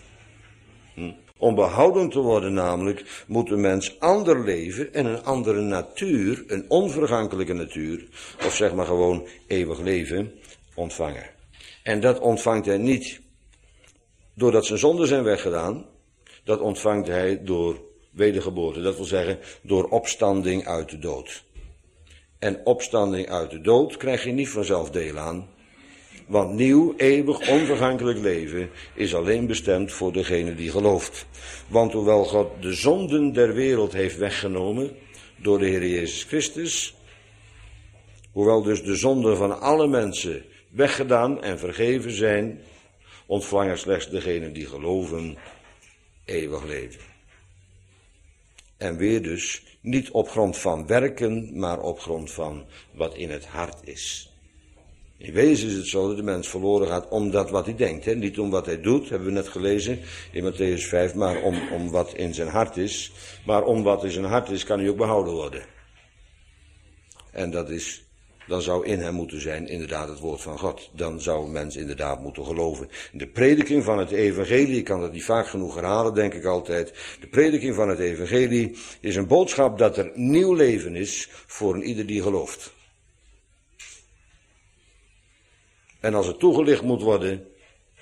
Om behouden te worden namelijk, moet de mens ander leven en een andere natuur, een onvergankelijke natuur, of zeg maar gewoon eeuwig leven, ontvangen. En dat ontvangt hij niet doordat zijn zonden zijn weggedaan, dat ontvangt hij door wedergeboorte. Dat wil zeggen, door opstanding uit de dood. En opstanding uit de dood krijg je niet vanzelf deel aan. Want nieuw, eeuwig, onvergankelijk leven is alleen bestemd voor degene die gelooft. Want hoewel God de zonden der wereld heeft weggenomen door de Heer Jezus Christus, hoewel dus de zonden van alle mensen weggedaan en vergeven zijn, ontvangen slechts degene die geloven eeuwig leven. En weer dus niet op grond van werken, maar op grond van wat in het hart is. In wezen is het zo dat de mens verloren gaat om dat wat hij denkt. Hè? Niet om wat hij doet, hebben we net gelezen in Matthäus 5, maar om wat in zijn hart is. Maar om wat in zijn hart is, kan hij ook behouden worden. En dan zou in hem moeten zijn inderdaad het woord van God. Dan zou een mens inderdaad moeten geloven. De prediking van het evangelie, ik kan dat niet vaak genoeg herhalen, denk ik altijd. De prediking van het evangelie is een boodschap dat er nieuw leven is voor een ieder die gelooft. En als het toegelicht moet worden,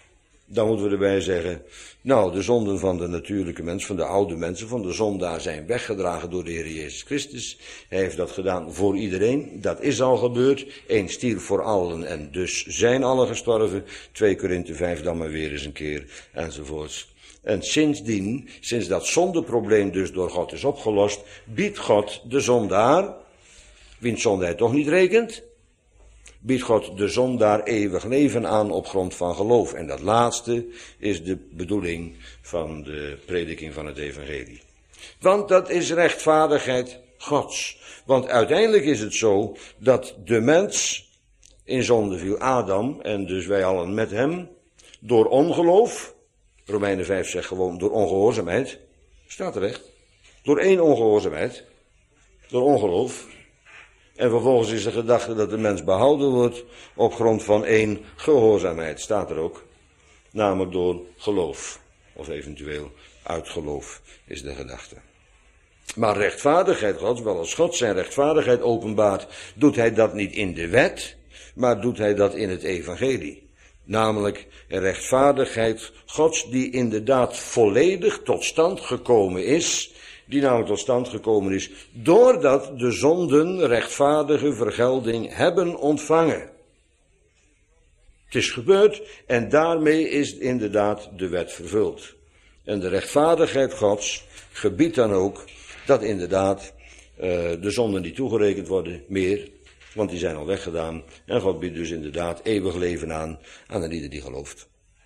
Dan moeten we erbij zeggen, nou, de zonden van de natuurlijke mens, van de oude mensen, van de zondaar zijn weggedragen door de Heer Jezus Christus. Hij heeft dat gedaan voor iedereen, dat is al gebeurd. Eén stierf voor allen en dus zijn allen gestorven. 2 Korinthe 5 dan maar weer eens een keer, enzovoorts. En sindsdien, sinds dat zondeprobleem dus door God is opgelost, biedt God de zondaar, wiens zonde hij toch niet rekent, biedt God de zondaar eeuwig leven aan op grond van geloof. En dat laatste is de bedoeling van de prediking van het evangelie. Want dat is rechtvaardigheid Gods. Want uiteindelijk is het zo dat de mens in zonde viel, Adam, en dus wij allen met hem, door ongeloof, Romeinen 5 zegt gewoon door ongehoorzaamheid, staat terecht, door één ongehoorzaamheid, door ongeloof. En vervolgens is de gedachte dat de mens behouden wordt op grond van één gehoorzaamheid, staat er ook. Namelijk door geloof, of eventueel uit geloof is de gedachte. Maar rechtvaardigheid Gods, wel als God zijn rechtvaardigheid openbaart, doet hij dat niet in de wet, maar doet hij dat in het evangelie. Namelijk rechtvaardigheid Gods die inderdaad volledig tot stand gekomen is, die namelijk tot stand gekomen is doordat de zonden rechtvaardige vergelding hebben ontvangen. Het is gebeurd en daarmee is inderdaad de wet vervuld. En de rechtvaardigheid Gods gebiedt dan ook dat inderdaad de zonden niet toegerekend worden meer, want die zijn al weggedaan. En God biedt dus inderdaad eeuwig leven aan een ieder die gelooft.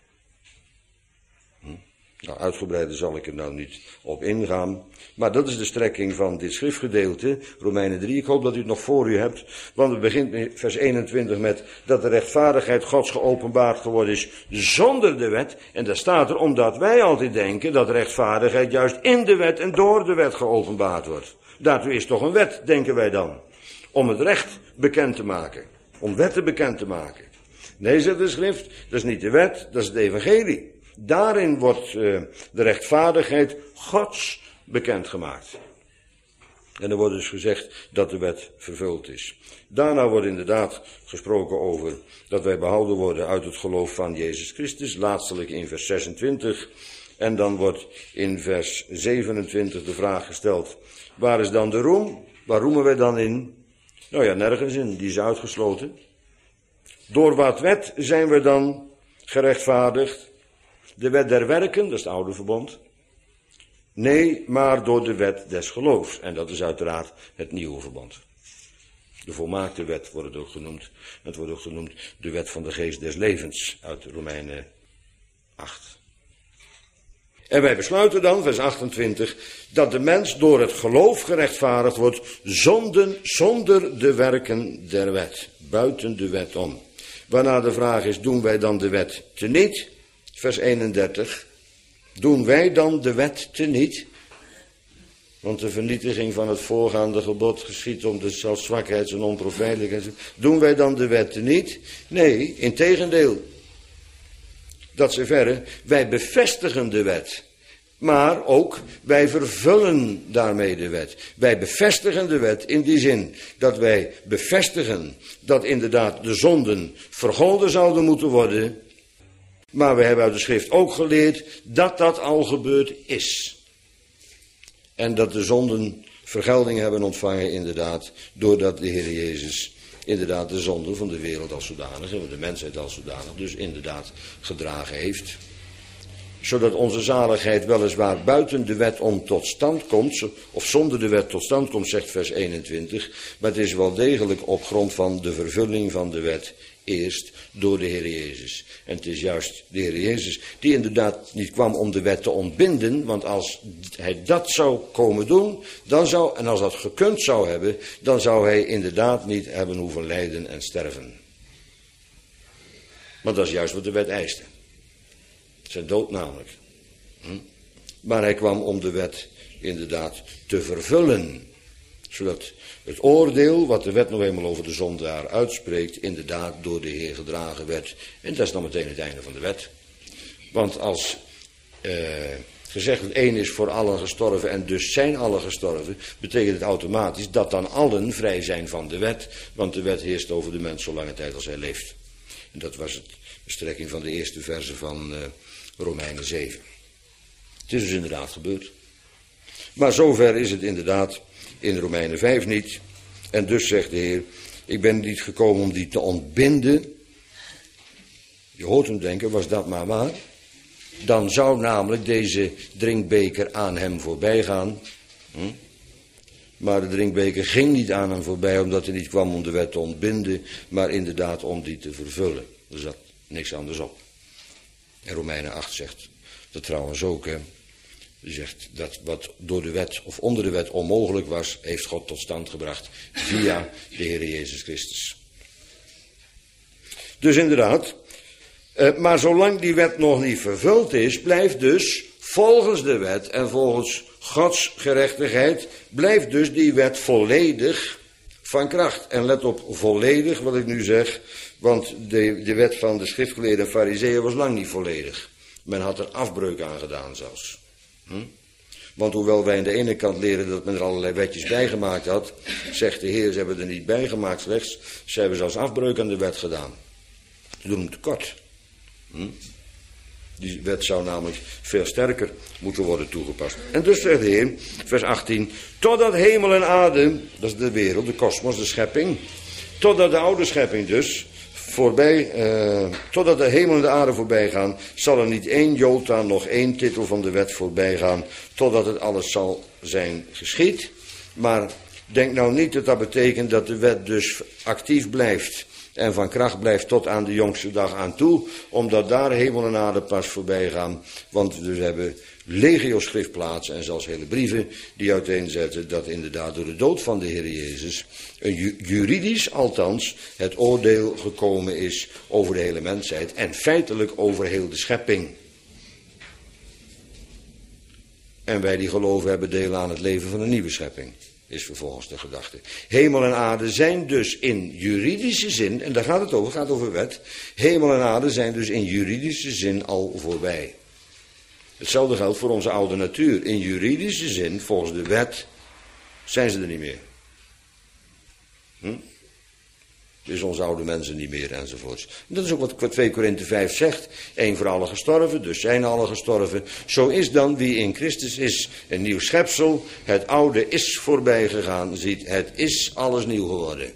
Nou, uitgebreider zal ik er nou niet op ingaan. Maar dat is de strekking van dit schriftgedeelte, Romeinen 3. Ik hoop dat u het nog voor u hebt, want het begint in vers 21 met dat de rechtvaardigheid Gods geopenbaard geworden is zonder de wet. En daar staat er, omdat wij altijd denken dat rechtvaardigheid juist in de wet en door de wet geopenbaard wordt. Daartoe is toch een wet, denken wij dan, om het recht bekend te maken, om wetten bekend te maken. Nee, zegt de schrift, dat is niet de wet, dat is het evangelie. Daarin wordt de rechtvaardigheid Gods bekendgemaakt. En er wordt dus gezegd dat de wet vervuld is. Daarna wordt inderdaad gesproken over dat wij behouden worden uit het geloof van Jezus Christus, laatstelijk in vers 26. En dan wordt in vers 27 de vraag gesteld, waar is dan de roem? Waar roemen wij dan in? Nou ja, nergens in, die is uitgesloten. Door wat wet zijn we dan gerechtvaardigd? De wet der werken, dat is het oude verbond. Nee, maar door de wet des geloofs. En dat is uiteraard het nieuwe verbond. De volmaakte wet wordt het ook genoemd. Het wordt ook genoemd de wet van de geest des levens uit Romeinen 8. En wij besluiten dan, vers 28, dat de mens door het geloof gerechtvaardigd wordt zonder de werken der wet. Buiten de wet om. Waarna de vraag is, doen wij dan de wet teniet? Vers 31. Doen wij dan de wet teniet? Want de vernietiging van het voorgaande gebod geschiet om de zelfzwakheid en onprofijtelijkheid. Doen wij dan de wet teniet? Nee, integendeel. Dat ze verre, wij bevestigen de wet. Maar ook, wij vervullen daarmee de wet. Wij bevestigen de wet in die zin dat wij bevestigen dat inderdaad de zonden vergolden zouden moeten worden. Maar we hebben uit de schrift ook geleerd dat dat al gebeurd is. En dat de zonden vergelding hebben ontvangen inderdaad, doordat de Heer Jezus inderdaad de zonde van de wereld als zodanig, en de mensheid als zodanig, dus inderdaad gedragen heeft. Zodat onze zaligheid weliswaar buiten de wet om tot stand komt, of zonder de wet tot stand komt, zegt vers 21, maar het is wel degelijk op grond van de vervulling van de wet eerst door de Heer Jezus. En het is juist de Heer Jezus die inderdaad niet kwam om de wet te ontbinden, want als hij dat zou komen doen, dan zou, en als dat gekund zou hebben, dan zou hij inderdaad niet hebben hoeven lijden en sterven. Want dat is juist wat de wet eiste. Zijn dood namelijk. Maar hij kwam om de wet inderdaad te vervullen. Zodat het oordeel, wat de wet nog eenmaal over de zondaar uitspreekt, inderdaad door de Heer gedragen werd. En dat is dan meteen het einde van de wet. Want als gezegd het één is voor allen gestorven en dus zijn allen gestorven, betekent het automatisch dat dan allen vrij zijn van de wet. Want de wet heerst over de mens zolang tijd als hij leeft. En dat was het De strekking van de eerste verse van Romeinen 7. Het is dus inderdaad gebeurd. Maar zover is het inderdaad in Romeinen 5 niet. En dus zegt de Heer, ik ben niet gekomen om die te ontbinden. Je hoort hem denken, was dat maar waar? Dan zou namelijk deze drinkbeker aan hem voorbij gaan. Maar de drinkbeker ging niet aan hem voorbij, omdat hij niet kwam om de wet te ontbinden, maar inderdaad om die te vervullen. Er zat niks anders op. En Romeinen 8 zegt dat trouwens ook, hè. Die zegt dat wat door de wet of onder de wet onmogelijk was, heeft God tot stand gebracht via de Heer Jezus Christus. Dus inderdaad, maar zolang die wet nog niet vervuld is, blijft dus volgens de wet en volgens Gods gerechtigheid, blijft dus die wet volledig van kracht. En let op, volledig wat ik nu zeg, want de wet van de schriftgeleerden en farizeeën was lang niet volledig. Men had er afbreuk aan gedaan zelfs. Want hoewel wij aan de ene kant leren dat men er allerlei wetjes bijgemaakt had, zegt de Heer, ze hebben er niet bijgemaakt slechts, ze hebben zelfs afbreuk aan de wet gedaan. Ze doen hem tekort. Die wet zou namelijk veel sterker moeten worden toegepast. En dus zegt de Heer, vers 18, totdat hemel en aarde, dat is de wereld, de kosmos, de schepping, totdat de oude schepping dus voorbij, totdat de hemel en de aarde voorbij gaan, zal er niet één jota, nog één titel van de wet voorbij gaan, totdat het alles zal zijn geschied. Maar denk nou niet dat dat betekent dat de wet dus actief blijft en van kracht blijft tot aan de jongste dag aan toe, omdat daar hemel en aarde pas voorbij gaan. Want we hebben legio schriftplaatsen en zelfs hele brieven die uiteenzetten dat inderdaad door de dood van de Heer Jezus, juridisch althans, het oordeel gekomen is over de hele mensheid en feitelijk over heel de schepping. En wij die geloven hebben deel aan het leven van een nieuwe schepping. Is vervolgens de gedachte. Hemel en aarde zijn dus in juridische zin, en daar gaat het over, gaat over wet. Hemel en aarde zijn dus in juridische zin al voorbij. Hetzelfde geldt voor onze oude natuur. In juridische zin, volgens de wet, zijn ze er niet meer. Dus onze oude mensen niet meer enzovoorts. Dat is ook wat 2 Korinthe 5 zegt. 1 voor allen gestorven, dus zijn allen gestorven. Zo is dan wie in Christus is een nieuw schepsel. Het oude is voorbij gegaan. Ziet, het is alles nieuw geworden.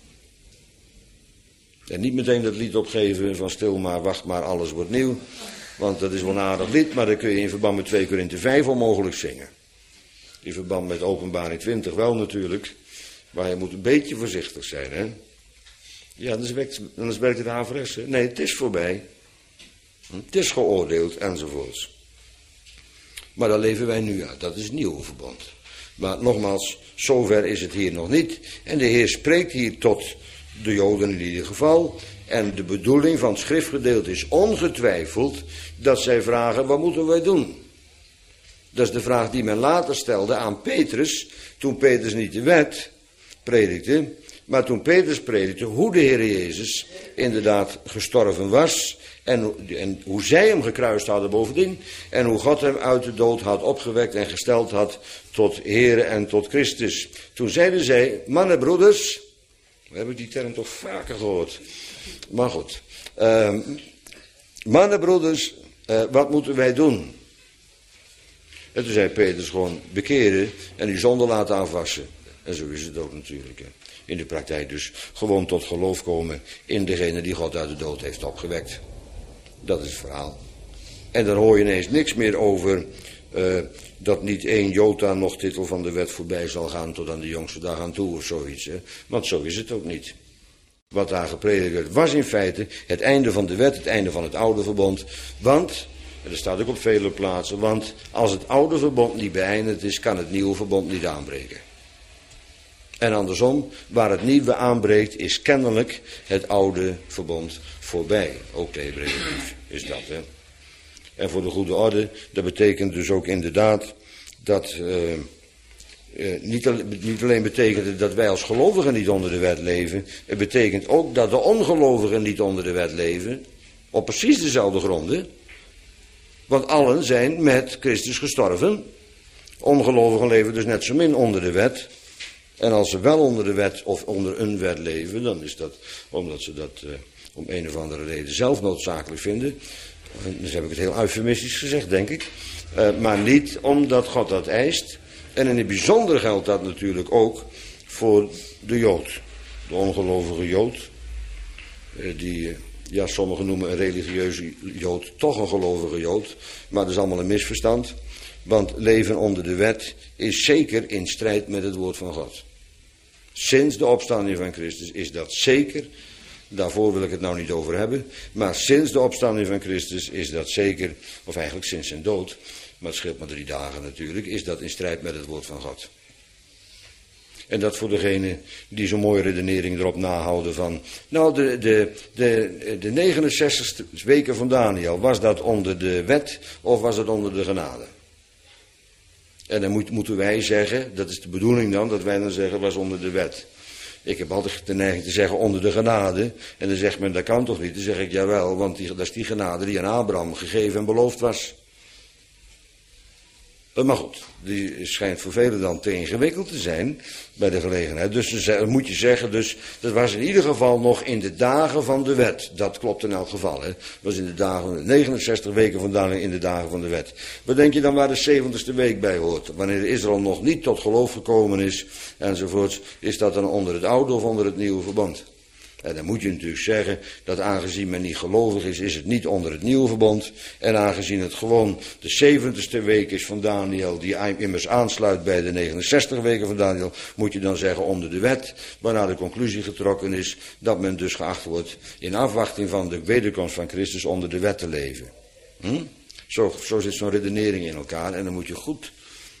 En niet meteen dat lied opgeven van stil maar, wacht maar, alles wordt nieuw. Want dat is wel een aardig lied, maar dat kun je in verband met 2 Korinthe 5 onmogelijk zingen. In verband met Openbaring 20 wel natuurlijk. Maar je moet een beetje voorzichtig zijn, hè. Ja, dan werkt het averechts. Nee, het is voorbij. Het is geoordeeld enzovoorts. Maar daar leven wij nu uit. Dat is het nieuwe verbond. Maar nogmaals, zover is het hier nog niet. En de Heer spreekt hier tot de Joden in ieder geval. En de bedoeling van het schriftgedeelte is ongetwijfeld dat zij vragen, wat moeten wij doen? Dat is de vraag die men later stelde aan Petrus, toen Petrus niet de wet predikte, maar toen Petrus predikte hoe de Heer Jezus inderdaad gestorven was en hoe zij hem gekruist hadden bovendien en hoe God hem uit de dood had opgewekt en gesteld had tot Heere en tot Christus. Toen zeiden zij, mannen, broeders, we hebben die term toch vaker gehoord, maar goed, mannen, broeders, wat moeten wij doen? En toen zei Petrus gewoon bekeren en uw zonde laten afwassen. En zo is het ook natuurlijk. Hè. In de praktijk dus gewoon tot geloof komen in degene die God uit de dood heeft opgewekt. Dat is het verhaal. En dan hoor je ineens niks meer over dat niet één jota nog titel van de wet voorbij zal gaan tot aan de jongste dag aan toe of zoiets. Hè. Want zo is het ook niet. Wat daar gepredikt werd was in feite het einde van de wet, het einde van het oude verbond. Want, en dat staat ook op vele plaatsen, want als het oude verbond niet beëindigd is, kan het nieuwe verbond niet aanbreken. En andersom, waar het nieuwe aanbreekt, is kennelijk het oude verbond voorbij. Ook de Hebreeënbrief is dat, hè. En voor de goede orde, dat betekent dus ook inderdaad dat niet alleen betekent het dat wij als gelovigen niet onder de wet leven, het betekent ook dat de ongelovigen niet onder de wet leven, op precies dezelfde gronden. Want allen zijn met Christus gestorven. Ongelovigen leven dus net zo min onder de wet. En als ze wel onder de wet of onder een wet leven, dan is dat omdat ze dat om een of andere reden zelf noodzakelijk vinden. Dus heb ik het heel eufemistisch gezegd, denk ik. Maar niet omdat God dat eist. En in het bijzonder geldt dat natuurlijk ook voor de Jood. De ongelovige Jood. Die, sommigen noemen een religieuze Jood toch een gelovige Jood. Maar dat is allemaal een misverstand. Want leven onder de wet is zeker in strijd met het woord van God. Sinds de opstanding van Christus is dat zeker. Daarvoor wil ik het nou niet over hebben. Maar sinds de opstanding van Christus is dat zeker, of eigenlijk sinds zijn dood, maar het scheelt maar 3 dagen natuurlijk, is dat in strijd met het woord van God. En dat voor degene die zo'n mooie redenering erop nahouden van, nou de 69 weken van Daniel, was dat onder de wet of was dat onder de genade? En dan moeten wij zeggen, dat is de bedoeling dan, dat wij dan zeggen, was onder de wet. Ik heb altijd de neiging te zeggen onder de genade. En dan zegt men, dat kan toch niet? Dan zeg ik, jawel, want dat is die genade die aan Abraham gegeven en beloofd was. Maar goed, die schijnt voor velen dan te ingewikkeld te zijn bij de gelegenheid. Dus dan moet je zeggen, dus dat was in ieder geval nog in de dagen van de wet. Dat klopt in elk geval. Het was in de dagen, 69 weken vandaan in de dagen van de wet. Wat denk je dan waar de 70ste week bij hoort? Wanneer Israël nog niet tot geloof gekomen is, enzovoorts. Is dat dan onder het oude of onder het nieuwe verbond? En dan moet je natuurlijk zeggen dat aangezien men niet gelovig is, is het niet onder het nieuwe verbond. En aangezien het gewoon de 70ste week is van Daniel, die immers aansluit bij de 69 weken van Daniel, moet je dan zeggen onder de wet. Waarna de conclusie getrokken is dat men dus geacht wordt in afwachting van de wederkomst van Christus onder de wet te leven. Zo zit zo'n redenering in elkaar en dan moet je goed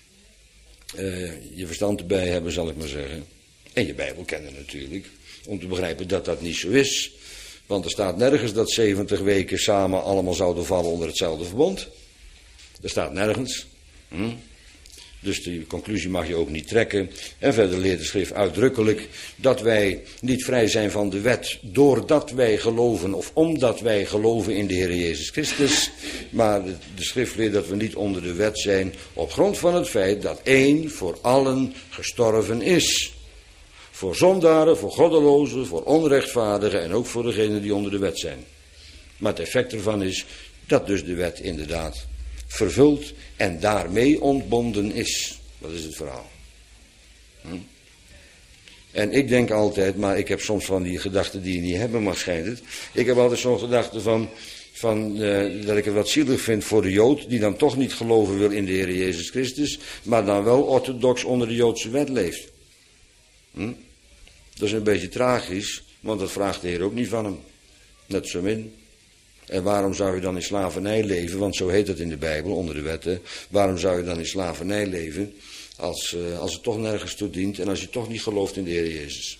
je verstand erbij hebben, zal ik maar zeggen. En je Bijbel kennen natuurlijk. Om te begrijpen dat dat niet zo is. Want er staat nergens dat 70 weken samen allemaal zouden vallen onder hetzelfde verbond. Er staat nergens. Dus die conclusie mag je ook niet trekken. En verder leert de schrift uitdrukkelijk dat wij niet vrij zijn van de wet doordat wij geloven of omdat wij geloven in de Heer Jezus Christus. Maar de schrift leert dat we niet onder de wet zijn op grond van het feit dat één voor allen gestorven is. Voor zondaren, voor goddelozen, voor onrechtvaardigen en ook voor degenen die onder de wet zijn. Maar het effect ervan is dat dus de wet inderdaad vervuld en daarmee ontbonden is. Dat is het verhaal. En ik denk altijd, maar ik heb soms van die gedachten die je niet hebben mag, schijnt het. Ik heb altijd zo'n gedachte van dat ik het wat zielig vind voor de Jood, die dan toch niet geloven wil in de Heer Jezus Christus, maar dan wel orthodox onder de Joodse wet leeft. Dat is een beetje tragisch, want dat vraagt de Heer ook niet van hem. Net zo min. En waarom zou je dan in slavernij leven, want zo heet het in de Bijbel, onder de wetten. Waarom zou je dan in slavernij leven, als het toch nergens toe dient en als je toch niet gelooft in de Heer Jezus?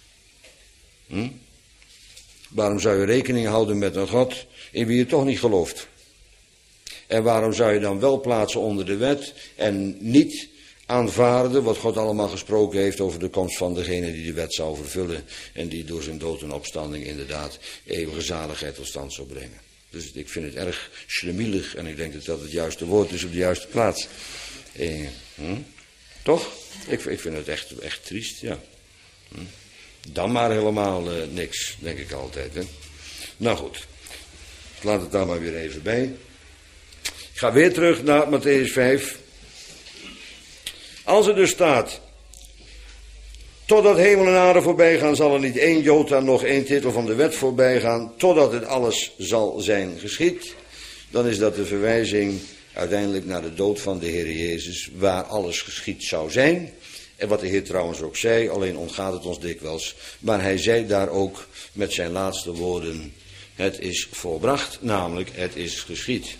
Waarom zou je rekening houden met een God in wie je toch niet gelooft? En waarom zou je dan wel plaatsen onder de wet en niet aanvaarden wat God allemaal gesproken heeft over de komst van degene die de wet zou vervullen en die door zijn dood en opstanding inderdaad eeuwige zaligheid tot stand zou brengen. Dus ik vind het erg schlemielig en ik denk dat dat het juiste woord is op de juiste plaats. Toch? Ik vind het echt triest, ja. Dan maar helemaal niks, denk ik altijd. Hè? Nou goed, laat het daar maar weer even bij. Ik ga weer terug naar Mattheüs 5. Als er dus staat, totdat hemel en aarde voorbij gaan, zal er niet één jota nog één titel van de wet voorbij gaan, totdat het alles zal zijn geschied. Dan is dat de verwijzing uiteindelijk naar de dood van de Heer Jezus, waar alles geschied zou zijn. En wat de Heer trouwens ook zei, alleen ontgaat het ons dikwijls. Maar hij zei daar ook met zijn laatste woorden, het is volbracht, namelijk het is geschied.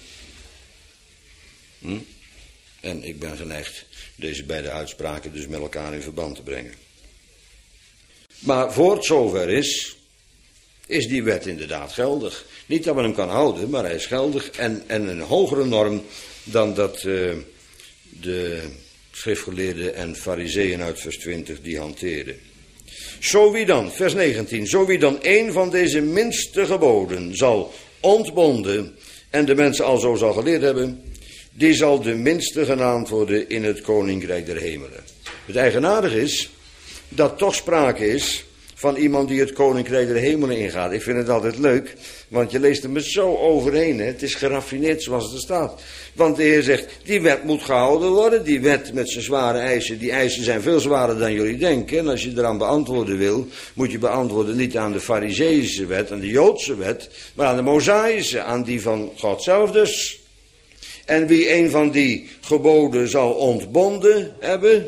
En ik ben geneigd deze beide uitspraken dus met elkaar in verband te brengen. Maar voor het zover is die wet inderdaad geldig. Niet dat men hem kan houden, maar hij is geldig en een hogere norm dan dat de schriftgeleerden en farizeeën uit vers 20 die hanteerden. Zo wie dan, vers 19, zo wie dan een van deze minste geboden zal ontbonden en de mensen al zo zal geleerd hebben, die zal de minste genaamd worden in het koninkrijk der hemelen. Het eigenaardige is dat toch sprake is van iemand die het koninkrijk der hemelen ingaat. Ik vind het altijd leuk, want je leest er me zo overheen. Hè? Het is geraffineerd zoals het er staat. Want de Heer zegt, die wet moet gehouden worden. Die wet met zijn zware eisen, die eisen zijn veel zwaarder dan jullie denken. En als je eraan beantwoorden wil, moet je beantwoorden niet aan de Farizeïsche wet, aan de Joodse wet, maar aan de Mosaïsche, aan die van God zelf dus. En wie een van die geboden zal ontbonden hebben,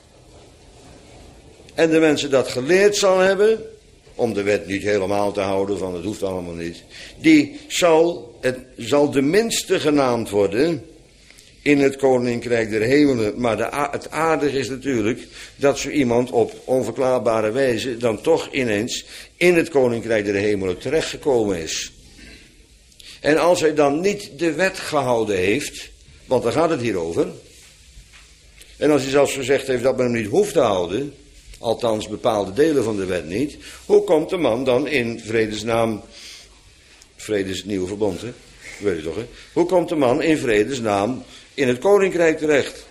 en de mensen dat geleerd zal hebben, om de wet niet helemaal te houden, van het hoeft allemaal niet, die zal de minste genaamd worden in het koninkrijk der hemelen. Maar het aardige is natuurlijk dat zo iemand op onverklaarbare wijze dan toch ineens in het koninkrijk der hemelen terechtgekomen is. En als hij dan niet de wet gehouden heeft, want daar gaat het hier over, en als hij zelfs gezegd heeft dat men hem niet hoeft te houden, althans bepaalde delen van de wet niet, hoe komt de man dan in vredesnaam, vrede is het nieuwe verbond, hè? Weet je toch, hè? Hoe komt de man in vredesnaam in het koninkrijk terecht?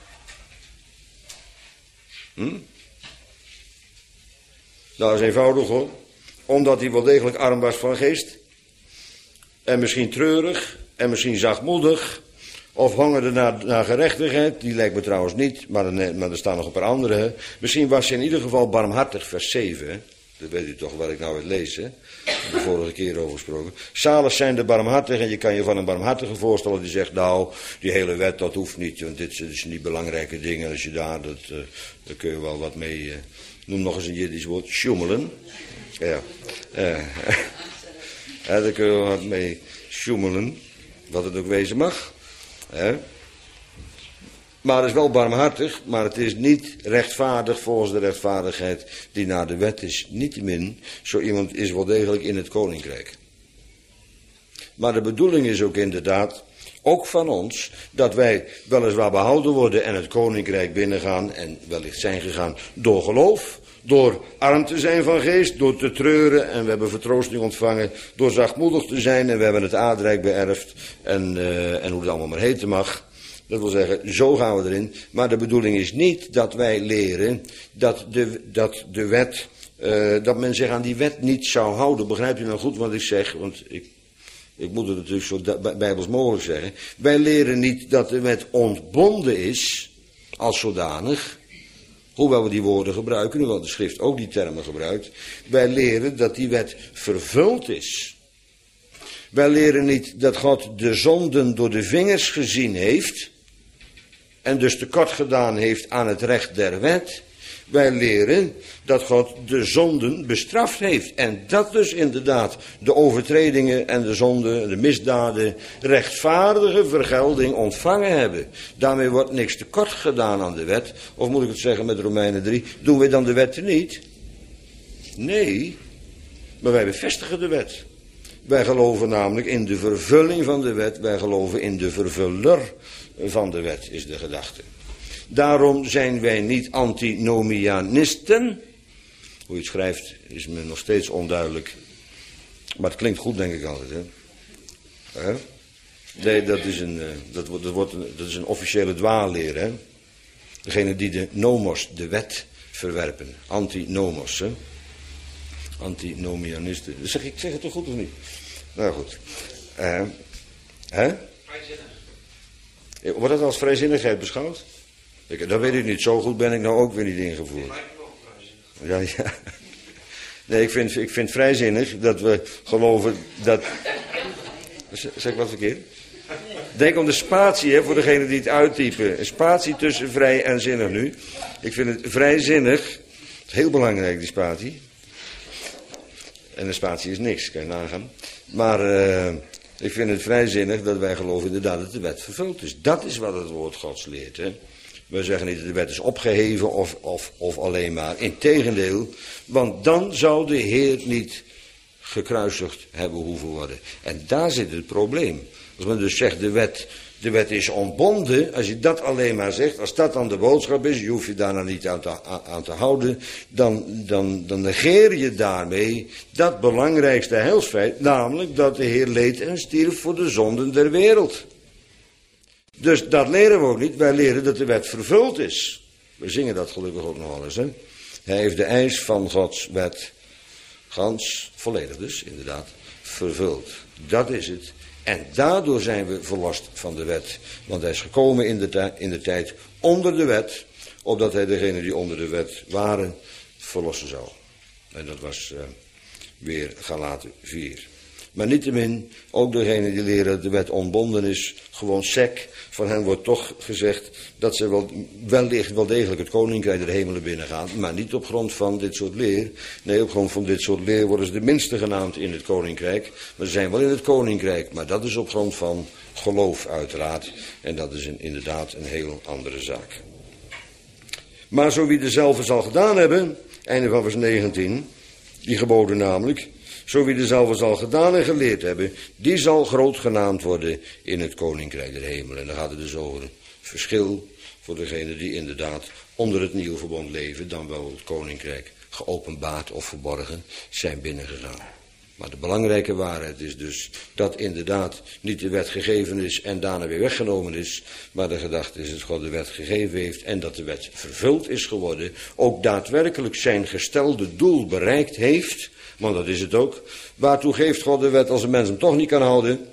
Nou, dat is eenvoudig hoor. Omdat hij wel degelijk arm was van geest. En misschien treurig. En misschien zachtmoedig. Of hongerde naar gerechtigheid. Die lijkt me trouwens niet. Maar er staan nog een paar andere. Hè. Misschien was hij in ieder geval barmhartig, vers 7. Hè. Dat weet u toch wat ik nou het lees. Hè. Ik heb de vorige keer over gesproken. Zalig zijn de barmhartigen. En je kan je van een barmhartige voorstellen die zegt, nou, die hele wet dat hoeft niet. Want dit zijn niet belangrijke dingen. Als je daar kun je wel wat mee. Noem nog eens een Jiddisch woord. Sjoemelen. Ja. Daar kun je wel wat mee sjoemelen. Wat het ook wezen mag. Maar het is wel barmhartig, maar het is niet rechtvaardig volgens de rechtvaardigheid die naar de wet is. Niettemin, zo iemand is wel degelijk in het koninkrijk. Maar de bedoeling is ook inderdaad, ook van ons, dat wij weliswaar behouden worden en het koninkrijk binnengaan en wellicht zijn gegaan door geloof. Door arm te zijn van geest, door te treuren en we hebben vertroosting ontvangen, door zachtmoedig te zijn en we hebben het aardrijk beërfd en hoe het allemaal maar heten mag. Dat wil zeggen, zo gaan we erin. Maar de bedoeling is niet dat wij leren dat de wet, dat men zich aan die wet niet zou houden. Begrijpt u nou goed wat ik zeg? Want ik moet het natuurlijk zo bijbels mogelijk zeggen. Wij leren niet dat de wet ontbonden is als zodanig. Hoewel we die woorden gebruiken, hoewel de schrift ook die termen gebruikt. Wij leren dat die wet vervuld is. Wij leren niet dat God de zonden door de vingers gezien heeft. En dus tekort gedaan heeft aan het recht der wet. Wij leren dat God de zonden bestraft heeft. En dat dus inderdaad de overtredingen en de zonden, de misdaden, rechtvaardige vergelding ontvangen hebben. Daarmee wordt niks tekort gedaan aan de wet. Of moet ik het zeggen met Romeinen 3, doen wij dan de wet niet? Nee, maar wij bevestigen de wet. Wij geloven namelijk in de vervulling van de wet. Wij geloven in de vervuller van de wet, is de gedachte. Daarom zijn wij niet antinomianisten. Hoe je het schrijft is me nog steeds onduidelijk. Maar het klinkt goed, denk ik altijd. Hè? Nee, dat is een officiële dwaalleer. Hè? Degene die de nomos, de wet, verwerpen. Antinomos. Hè? Antinomianisten. Zeg het toch goed of niet? Nou goed. Vrijzinnig. Wordt dat als vrijzinnigheid beschouwd? Dat weet ik niet. Zo goed ben ik nou ook weer niet ingevoerd. Ja. Nee, ik vind vrijzinnig dat we geloven dat... Zeg ik wat verkeerd? Denk om de spatie, hè, voor degene die het uittypen. Een spatie tussen vrij en zinnig nu. Ik vind het vrijzinnig. Heel belangrijk, die spatie. En een spatie is niks, kan je nagaan. Maar ik vind het vrijzinnig dat wij geloven inderdaad dat de wet vervuld is. Dat is wat het woord Gods leert. Hè. We zeggen niet dat de wet is opgeheven of alleen maar. Integendeel, want dan zou de Heer niet gekruisigd hebben hoeven worden. En daar zit het probleem. Als men dus zegt de wet is ontbonden, als je dat alleen maar zegt, als dat dan de boodschap is, je hoeft je daar nou niet aan te houden, dan negeer je daarmee dat belangrijkste heilsfeit, namelijk dat de Heer leed en stierf voor de zonden der wereld. Dus dat leren we ook niet, wij leren dat de wet vervuld is. We zingen dat gelukkig ook nog wel eens. Hè? Hij heeft de eis van Gods wet Gans, volledig dus, inderdaad, vervuld. Dat is het. En daardoor zijn we verlost van de wet. Want hij is gekomen in de tijd onder de wet, opdat hij degenen die onder de wet waren, verlossen zou. En dat was weer Galaten 4. Maar niettemin, ook degenen die leren dat de wet ontbonden is, gewoon sec, van hen wordt toch gezegd dat ze wellicht wel degelijk het koninkrijk der hemelen binnengaan, maar niet op grond van dit soort leer. Nee, op grond van dit soort leer worden ze de minste genaamd in het koninkrijk, maar ze zijn wel in het koninkrijk, maar dat is op grond van geloof uiteraard. En dat is inderdaad een heel andere zaak. Maar zo wie dezelfde zal gedaan hebben, einde van vers 19, die geboden namelijk, zo wie dezelfde zal gedaan en geleerd hebben, die zal groot genaamd worden in het koninkrijk der hemelen. En dan gaat het dus over een verschil voor degenen die inderdaad onder het nieuwe verbond leven, dan wel het koninkrijk geopenbaard of verborgen zijn binnengegaan. Maar de belangrijke waarheid is dus dat inderdaad niet de wet gegeven is en daarna weer weggenomen is, maar de gedachte is dat God de wet gegeven heeft en dat de wet vervuld is geworden, ook daadwerkelijk zijn gestelde doel bereikt heeft, want dat is het ook. Waartoe geeft God de wet als een mens hem toch niet kan houden?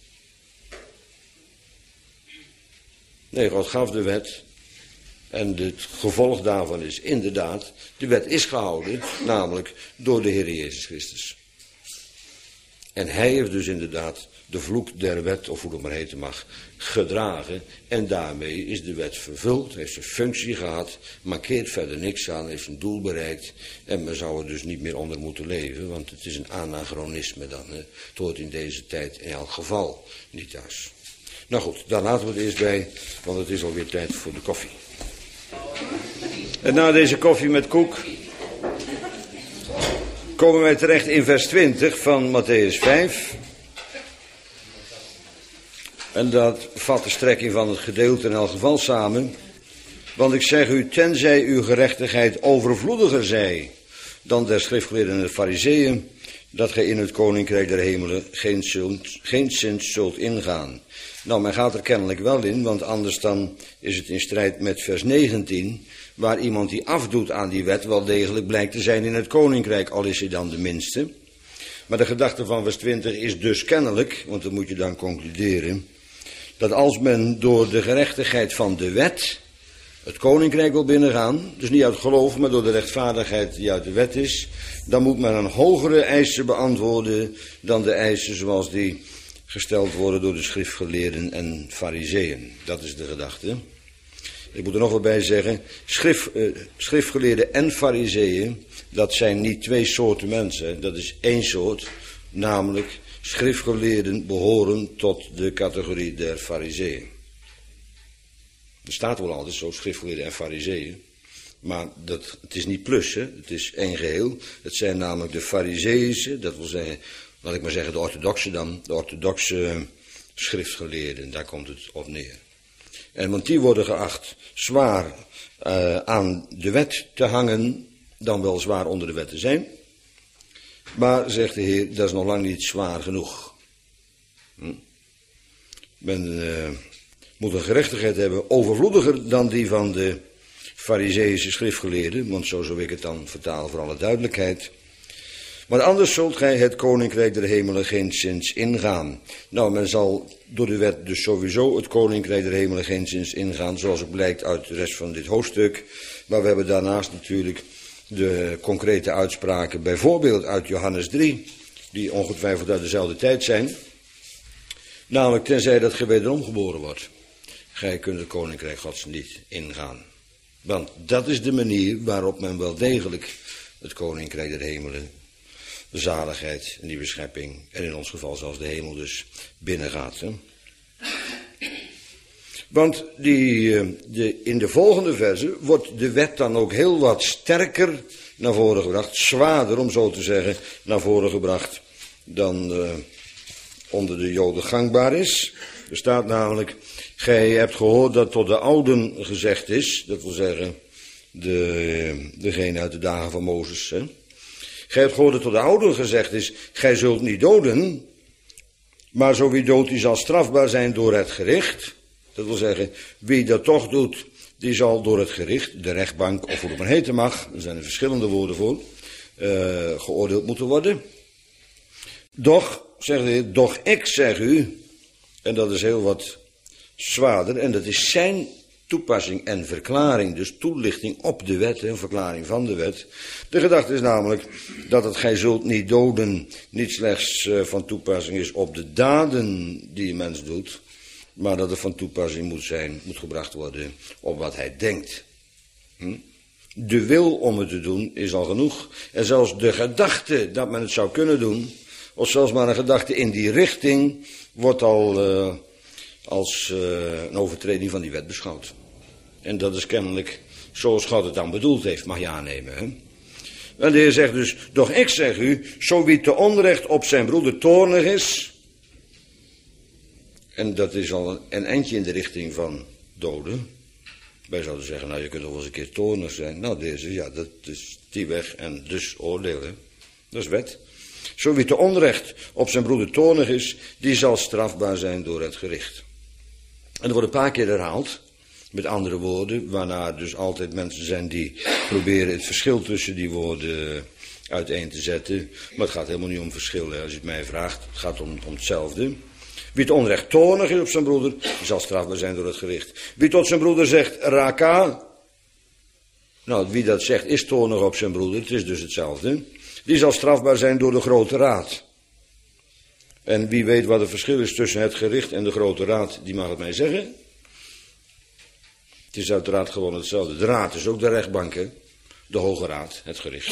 Nee, God gaf de wet en het gevolg daarvan is inderdaad, de wet is gehouden, namelijk door de Heer Jezus Christus. En hij heeft dus inderdaad de vloek der wet, of hoe dat maar heten mag, gedragen. En daarmee is de wet vervuld, heeft zijn functie gehad, markeert verder niks aan, heeft zijn doel bereikt. En men zou er dus niet meer onder moeten leven, want het is een anachronisme dan. Hè. Het hoort in deze tijd in elk geval niet thuis. Nou goed, daar laten we het eerst bij, want het is alweer tijd voor de koffie. En na deze koffie met koek komen wij terecht in vers 20 van Mattheüs 5. En dat vat de strekking van het gedeelte in elk geval samen. Want ik zeg u, tenzij uw gerechtigheid overvloediger zij dan der schriftgeleerden en de farizeeën, dat gij in het koninkrijk der hemelen geen zins zult ingaan. Nou, men gaat er kennelijk wel in, want anders dan is het in strijd met vers 19... waar iemand die afdoet aan die wet wel degelijk blijkt te zijn in het koninkrijk, al is hij dan de minste. Maar de gedachte van vers 20 is dus kennelijk, want dan moet je dan concluderen, dat als men door de gerechtigheid van de wet het koninkrijk wil binnengaan, dus niet uit geloof, maar door de rechtvaardigheid die uit de wet is, dan moet men een hogere eisen beantwoorden dan de eisen zoals die gesteld worden door de schriftgeleerden en farizeeën. Dat is de gedachte. Ik moet er nog wel bij zeggen, schriftgeleerden en farizeeën, dat zijn niet twee soorten mensen, dat is één soort, namelijk schriftgeleerden behoren tot de categorie der farizeeën. Er staat wel altijd zo, schriftgeleerden en farizeeën, maar het is niet plus, hè? Het is één geheel. Het zijn namelijk de farizeïsche, dat wil zeggen, laat ik maar zeggen de orthodoxe schriftgeleerden, daar komt het op neer. En want die worden geacht zwaar aan de wet te hangen, dan wel zwaar onder de wet te zijn. Maar, zegt de Heer, dat is nog lang niet zwaar genoeg. Men moet een gerechtigheid hebben, overvloediger dan die van de farizeïsche schriftgeleerden, want zo zou ik het dan vertalen voor alle duidelijkheid. Maar anders zult gij het koninkrijk der hemelen geen zins ingaan. Nou, men zal door de wet dus sowieso het koninkrijk der hemelen geen zins ingaan, zoals ook blijkt uit de rest van dit hoofdstuk. Maar we hebben daarnaast natuurlijk de concrete uitspraken, bijvoorbeeld uit Johannes 3, die ongetwijfeld uit dezelfde tijd zijn. Namelijk, tenzij dat gij wederom geboren wordt. Gij kunt het koninkrijk Gods niet ingaan. Want dat is de manier waarop men wel degelijk het koninkrijk der hemelen, de zaligheid, een nieuwe schepping, en in ons geval zelfs de hemel dus, binnengaat. Hè? Want in de volgende verse wordt de wet dan ook heel wat sterker naar voren gebracht, zwaarder om zo te zeggen, naar voren gebracht dan onder de Joden gangbaar is. Er staat namelijk, gij hebt gehoord dat tot de ouden gezegd is, dat wil zeggen degene uit de dagen van Mozes. Hè? Gij hebt gehoord dat tot de ouden gezegd is, gij zult niet doden, maar zo wie doodt, die zal strafbaar zijn door het gericht. Dat wil zeggen, wie dat toch doet, die zal door het gericht, de rechtbank of hoe het maar heten mag, er zijn er verschillende woorden voor, geoordeeld moeten worden. Doch, zegt de Heer, doch ik zeg u, en dat is heel wat zwaarder, en dat is zijn toepassing en verklaring, dus toelichting op de wet, een verklaring van de wet. De gedachte is namelijk dat het gij zult niet doden niet slechts van toepassing is op de daden die een mens doet, maar dat het van toepassing moet gebracht worden op wat hij denkt. De wil om het te doen is al genoeg. En zelfs de gedachte dat men het zou kunnen doen, of zelfs maar een gedachte in die richting, wordt al als een overtreding van die wet beschouwd. En dat is kennelijk zoals God het dan bedoeld heeft, mag je aannemen. Hè? En de Heer zegt dus, doch ik zeg u, zo wie te onrecht op zijn broeder toornig is, en dat is al een eindje in de richting van doden. Wij zouden zeggen, nou je kunt toch wel eens een keer toornig zijn. Nou deze, ja dat is die weg en dus oordelen. Dat is wet. Zo wie te onrecht op zijn broeder toornig is, die zal strafbaar zijn door het gericht. En er wordt een paar keer herhaald, met andere woorden, waarna dus altijd mensen zijn die proberen het verschil tussen die woorden uiteen te zetten. Maar het gaat helemaal niet om verschil, hè, als je het mij vraagt. Het gaat om hetzelfde. Wie te onrecht toornig is op zijn broeder, die zal strafbaar zijn door het gericht. Wie tot zijn broeder zegt, raka, nou wie dat zegt is toornig op zijn broeder, het is dus hetzelfde. Die zal strafbaar zijn door de grote raad. En wie weet wat het verschil is tussen het gericht en de grote raad, die mag het mij zeggen. Het is uiteraard gewoon hetzelfde. De raad is ook de rechtbank, hè? De Hoge Raad, het gericht.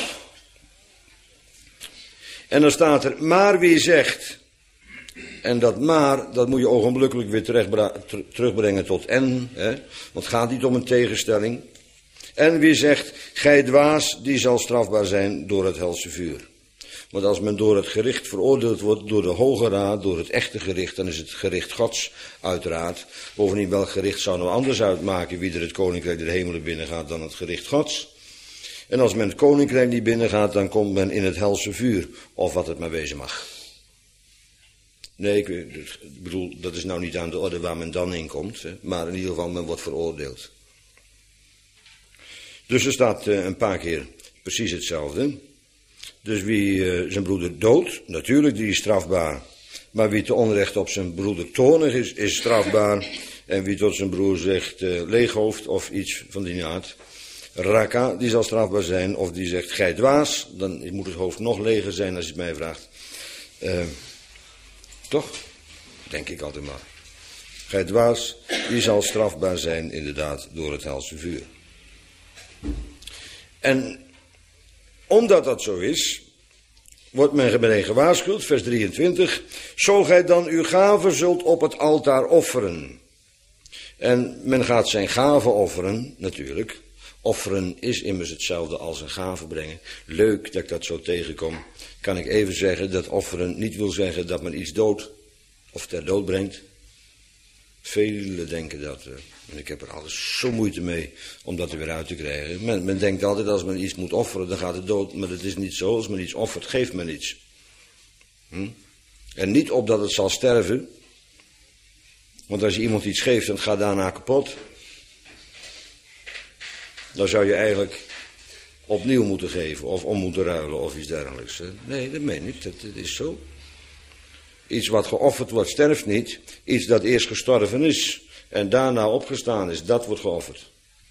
En dan staat er, maar wie zegt, en dat maar, dat moet je ogenblikkelijk weer terugbrengen tot en, hè? Want het gaat niet om een tegenstelling. En wie zegt, gij dwaas, die zal strafbaar zijn door het helse vuur. Want als men door het gericht veroordeeld wordt, door de Hoge Raad, door het echte gericht, dan is het gericht Gods, uiteraard. Bovendien, welk gericht zou nou anders uitmaken wie er het koninkrijk der hemelen binnengaat dan het gericht Gods? En als men het koninkrijk niet binnengaat, dan komt men in het helse vuur, of wat het maar wezen mag. Nee, ik bedoel, dat is nou niet aan de orde waar men dan in komt, hè, maar in ieder geval, men wordt veroordeeld. Dus er staat een paar keer precies hetzelfde. Dus wie zijn broeder doodt, natuurlijk, die is strafbaar. Maar wie te onrecht op zijn broeder toornig is strafbaar. En wie tot zijn broer zegt leeghoofd of iets van die aard, raka, die zal strafbaar zijn. Of die zegt gij dwaas, dan moet het hoofd nog leger zijn als je het mij vraagt. Toch? Denk ik altijd maar. Gij dwaas, die zal strafbaar zijn inderdaad door het helse vuur. En omdat dat zo is, wordt men meteen gewaarschuwd, vers 23. Zo gij dan uw gave zult op het altaar offeren. En men gaat zijn gave offeren, natuurlijk. Offeren is immers hetzelfde als een gave brengen. Leuk dat ik dat zo tegenkom. Kan ik even zeggen dat offeren niet wil zeggen dat men iets doodt of ter dood brengt. Velen denken dat. En ik heb er altijd zo moeite mee om dat er weer uit te krijgen. Men denkt altijd als men iets moet offeren, dan gaat het dood. Maar dat is niet zo. Als men iets offert, geeft men iets. En niet opdat het zal sterven. Want als je iemand iets geeft en het gaat daarna kapot, dan zou je eigenlijk opnieuw moeten geven of om moeten ruilen of iets dergelijks. Nee, dat meen ik. Dat is zo. Iets wat geofferd wordt, sterft niet. Iets dat eerst gestorven is en daarna opgestaan is, dat wordt geofferd.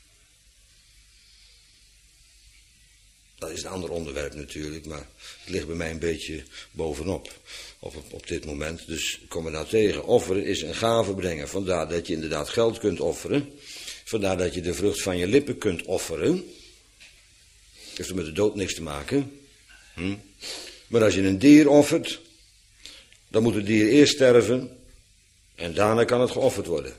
Dat is een ander onderwerp natuurlijk, maar het ligt bij mij een beetje bovenop op dit moment. Dus kom er nou tegen. Offeren is een gave brengen. Vandaar dat je inderdaad geld kunt offeren. Vandaar dat je de vrucht van je lippen kunt offeren. Heeft er met de dood niks te maken. Maar als je een dier offert, dan moet het dier eerst sterven en daarna kan het geofferd worden.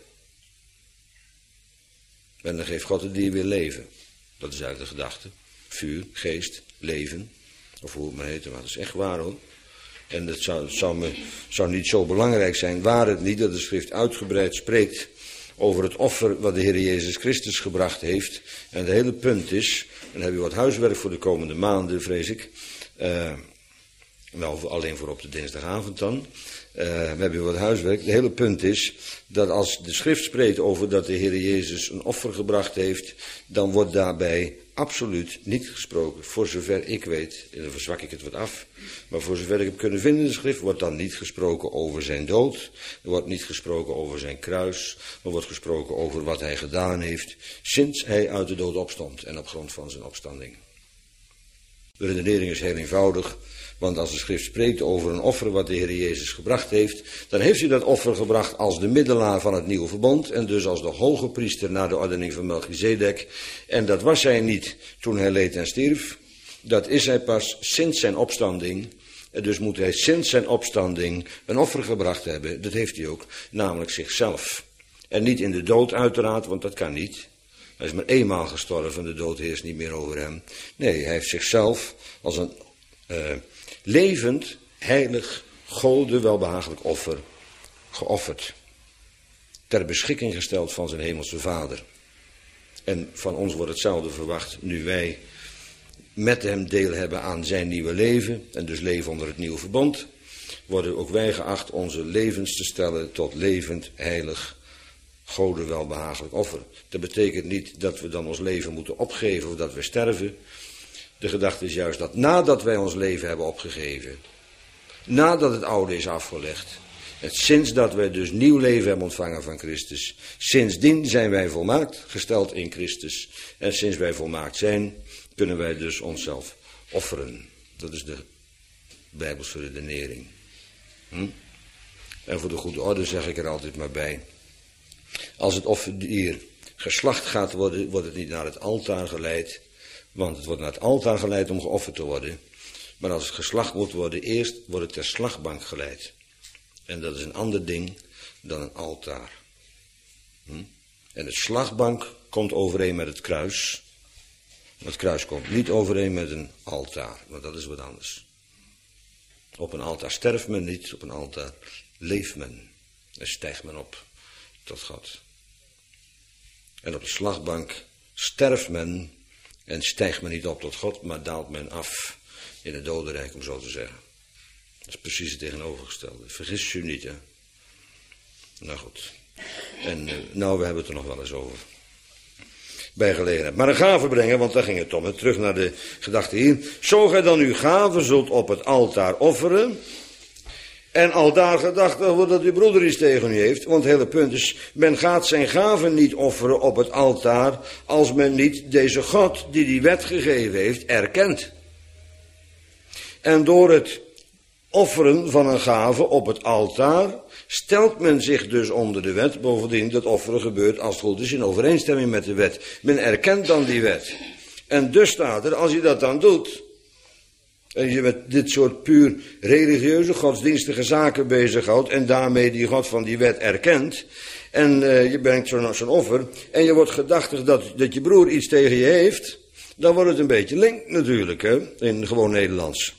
En dan geeft God het dier weer leven. Dat is eigenlijk de gedachte. Vuur, geest, leven, of hoe het maar heet, maar dat is echt waar hoor. En het zou niet zo belangrijk zijn, waar het niet, dat de schrift uitgebreid spreekt over het offer wat de Heer Jezus Christus gebracht heeft. En het hele punt is, en dan heb je wat huiswerk voor de komende maanden, vrees ik. Wel alleen voor op de dinsdagavond dan. We hebben wat huiswerk. Het hele punt is dat als de schrift spreekt over dat de Heer Jezus een offer gebracht heeft, dan wordt daarbij absoluut niet gesproken. Voor zover ik weet, en dan verzwak ik het wat af, maar voor zover ik heb kunnen vinden in de schrift, wordt dan niet gesproken over zijn dood. Er wordt niet gesproken over zijn kruis. Er wordt gesproken over wat hij gedaan heeft sinds hij uit de dood opstond en op grond van zijn opstanding. De redenering is heel eenvoudig. Want als de schrift spreekt over een offer wat de Heer Jezus gebracht heeft, dan heeft hij dat offer gebracht als de middelaar van het nieuwe verbond en dus als de hoge priester naar de ordening van Melchizedek. En dat was hij niet toen hij leed en stierf. Dat is hij pas sinds zijn opstanding. En dus moet hij sinds zijn opstanding een offer gebracht hebben. Dat heeft hij ook, namelijk zichzelf. En niet in de dood uiteraard, want dat kan niet. Hij is maar eenmaal gestorven, de dood heerst niet meer over hem. Nee, hij heeft zichzelf als een levend, heilig, Gode welbehagelijk offer geofferd. Ter beschikking gesteld van zijn hemelse Vader. En van ons wordt hetzelfde verwacht nu wij met hem deel hebben aan zijn nieuwe leven. En dus leven onder het nieuwe verbond. Worden ook wij geacht onze levens te stellen tot levend, heilig, Gode welbehagelijk offer. Dat betekent niet dat we dan ons leven moeten opgeven of dat we sterven. De gedachte is juist dat nadat wij ons leven hebben opgegeven, nadat het oude is afgelegd, en sinds dat wij dus nieuw leven hebben ontvangen van Christus, sindsdien zijn wij volmaakt gesteld in Christus. En sinds wij volmaakt zijn, kunnen wij dus onszelf offeren. Dat is de Bijbelse redenering. En voor de goede orde zeg ik er altijd maar bij. Als het offerdier geslacht gaat worden, wordt het niet naar het altaar geleid. Want het wordt naar het altaar geleid om geofferd te worden. Maar als het geslacht moet worden, eerst wordt het ter slagbank geleid. En dat is een ander ding dan een altaar. En de slagbank komt overeen met het kruis. Het kruis komt niet overeen met een altaar, want dat is wat anders. Op een altaar sterft men niet, op een altaar leeft men. En stijgt men op tot God. En op de slagbank sterft men en stijgt men niet op tot God, maar daalt men af in het dodenrijk, om zo te zeggen. Dat is precies het tegenovergestelde. Vergis u niet, hè. Nou goed. En nou, we hebben het er nog wel eens over. Bij gelegenheid. Maar een gave brengen, want daar ging het om. Terug naar de gedachte hier. Zo gij dan uw gave zult op het altaar offeren. En al daar gedacht wordt dat uw broeder iets tegen u heeft. Want het hele punt is, men gaat zijn gaven niet offeren op het altaar als men niet deze God die wet gegeven heeft erkent. En door het offeren van een gave op het altaar stelt men zich dus onder de wet. Bovendien, dat offeren gebeurt als het goed is in overeenstemming met de wet. Men erkent dan die wet. En dus staat er, als je dat dan doet, en je met dit soort puur religieuze, godsdienstige zaken bezighoudt en daarmee die God van die wet erkent, en je brengt zo'n offer, en je wordt gedachtig dat je broer iets tegen je heeft, dan wordt het een beetje link natuurlijk, hè, in gewoon Nederlands.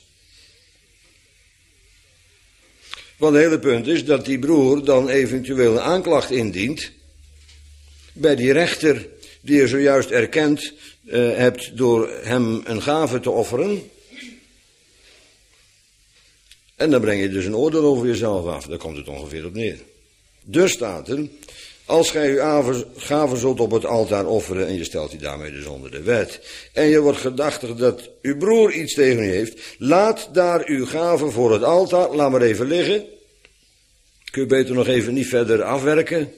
Want het hele punt is dat die broer dan eventueel een aanklacht indient bij die rechter die je zojuist erkend hebt door hem een gave te offeren. En dan breng je dus een oordeel over jezelf af. Daar komt het ongeveer op neer. Dus staat er, als gij uw gave zult op het altaar offeren en je stelt die daarmee dus onder de wet. En je wordt gedachtig dat uw broer iets tegen u heeft. Laat daar uw gave voor het altaar, laat maar even liggen. Kun je beter nog even niet verder afwerken.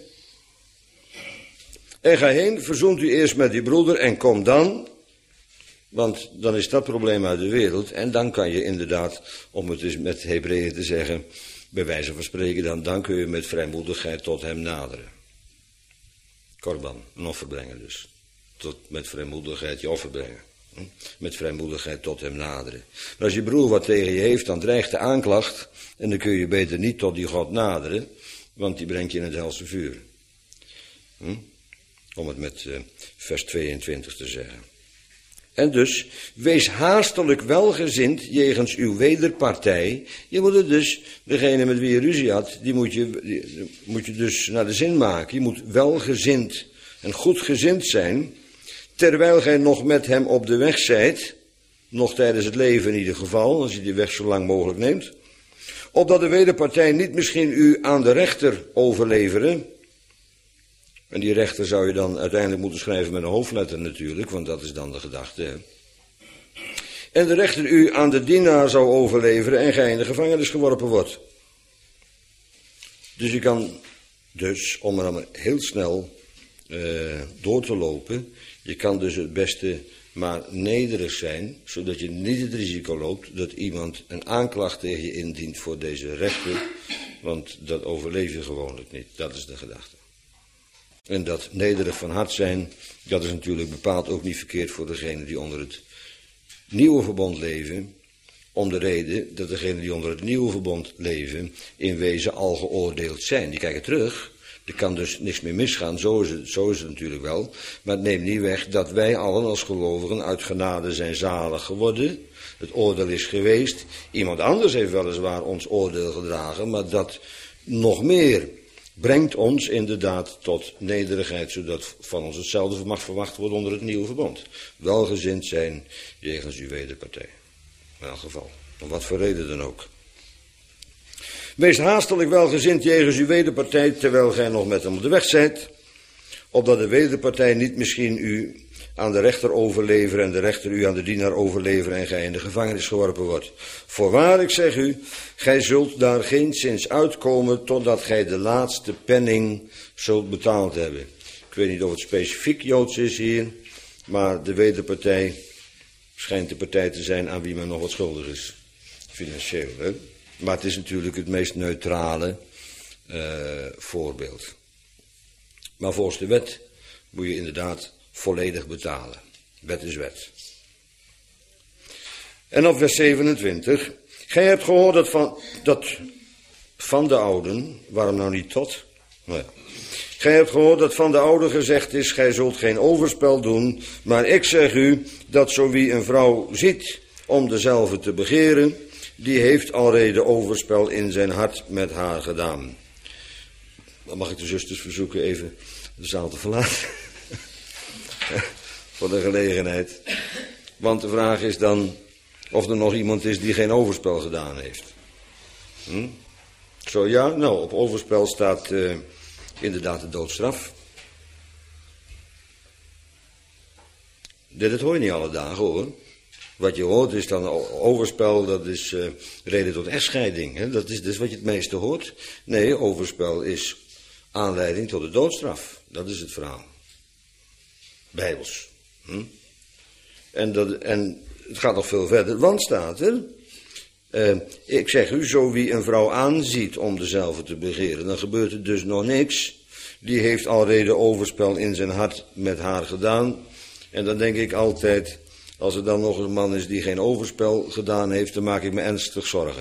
En ga heen, verzoent u eerst met die broeder en kom dan. Want dan is dat probleem uit de wereld. En dan kan je inderdaad, om het dus met Hebreeën te zeggen, bij wijze van spreken, dan kun je met vrijmoedigheid tot hem naderen. Korban, een offer brengen dus. Met vrijmoedigheid je offer brengen. Met vrijmoedigheid tot hem naderen. Maar als je broer wat tegen je heeft, dan dreigt de aanklacht. En dan kun je beter niet tot die God naderen. Want die brengt je in het helse vuur. Om het met vers 22 te zeggen. En dus, wees haastelijk welgezind jegens uw wederpartij. Je moet het dus, degene met wie je ruzie had, die moet je dus naar de zin maken. Je moet welgezind en goedgezind zijn, terwijl gij nog met hem op de weg zijt. nog tijdens het leven in ieder geval, als je die weg zo lang mogelijk neemt. Opdat de wederpartij niet misschien u aan de rechter overleveren. En die rechter zou je dan uiteindelijk moeten schrijven met een hoofdletter natuurlijk, want dat is dan de gedachte. Hè? En de rechter u aan de dienaar zou overleveren en gij in de gevangenis geworpen wordt. Dus je kan dus, om er maar heel snel door te lopen, je kan dus het beste maar nederig zijn, zodat je niet het risico loopt dat iemand een aanklacht tegen je indient voor deze rechter, want dat overleef je gewoonlijk niet. Dat is de gedachte. En dat nederig van hart zijn, dat is natuurlijk bepaald ook niet verkeerd voor degenen die onder het nieuwe verbond leven, om de reden dat degenen die onder het nieuwe verbond leven in wezen al geoordeeld zijn. Die kijken terug, er kan dus niks meer misgaan, zo is het natuurlijk wel, maar het neemt niet weg dat wij allen als gelovigen uit genade zijn zalig geworden. Het oordeel is geweest, iemand anders heeft weliswaar ons oordeel gedragen, maar dat nog meer brengt ons inderdaad tot nederigheid, zodat van ons hetzelfde mag verwacht worden onder het nieuwe verbond. Welgezind zijn jegens uw wederpartij. In elk geval, om wat voor reden dan ook. Wees haastelijk welgezind jegens uw wederpartij, terwijl gij nog met hem op de weg zijt, opdat de wederpartij niet misschien u aan de rechter overleveren en de rechter u aan de dienaar overleveren en gij in de gevangenis geworpen wordt. Voorwaar, ik zeg u, gij zult daar geenszins uitkomen totdat gij de laatste penning zult betaald hebben. Ik weet niet of het specifiek Joods is hier, maar de wederpartij schijnt de partij te zijn aan wie men nog wat schuldig is. Financieel, hè? Maar het is natuurlijk het meest neutrale voorbeeld. Maar volgens de wet moet je inderdaad volledig betalen. Wet is wet. En op vers 27. Gij hebt gehoord dat van de ouden, waarom nou niet tot? Nou ja. Gij hebt gehoord dat van de ouden gezegd is, gij zult geen overspel doen, maar ik zeg u dat zo wie een vrouw ziet om dezelve te begeren, die heeft alreeds overspel in zijn hart met haar gedaan. Dan mag ik de zusters verzoeken even de zaal te verlaten. Voor de gelegenheid. Want de vraag is dan of er nog iemand is die geen overspel gedaan heeft. Zo ja, nou op overspel staat inderdaad de doodstraf. Dit hoor je niet alle dagen hoor. Wat je hoort is dan overspel, dat is reden tot echtscheiding. Hè? Dat is wat je het meeste hoort. Nee, overspel is aanleiding tot de doodstraf. Dat is het verhaal. Bijbels. En het gaat nog veel verder, want staat er, ik zeg u, zo wie een vrouw aanziet om dezelve te begeren, dan gebeurt er dus nog niks. Die heeft alreeds overspel in zijn hart met haar gedaan. En dan denk ik altijd, als er dan nog een man is die geen overspel gedaan heeft, dan maak ik me ernstig zorgen.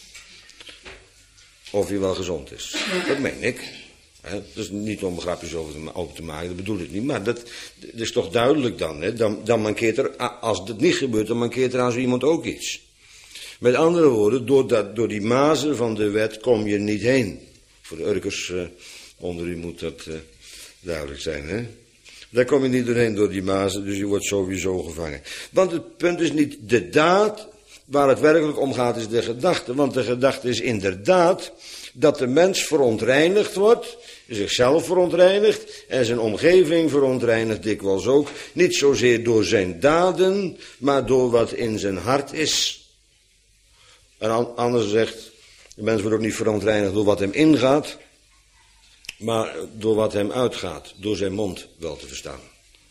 Of hij wel gezond is. Dat meen ik. Dat is niet om grapjes over te maken, dat bedoel ik niet. Maar dat is toch duidelijk dan. Hè? Dan mankeert er, als dat niet gebeurt, dan mankeert er aan zo iemand ook iets. Met andere woorden, door die mazen van de wet kom je niet heen. Voor de Urkers onder u moet dat duidelijk zijn. Hè? Daar kom je niet doorheen door die mazen, dus je wordt sowieso gevangen. Want het punt is niet de daad, waar het werkelijk om gaat is de gedachte. Want de gedachte is inderdaad dat de mens verontreinigd wordt, zichzelf verontreinigt en zijn omgeving verontreinigt dikwijls ook. Niet zozeer door zijn daden, maar door wat in zijn hart is. En anders zegt, de mens wordt ook niet verontreinigd door wat hem ingaat, maar door wat hem uitgaat, door zijn mond wel te verstaan.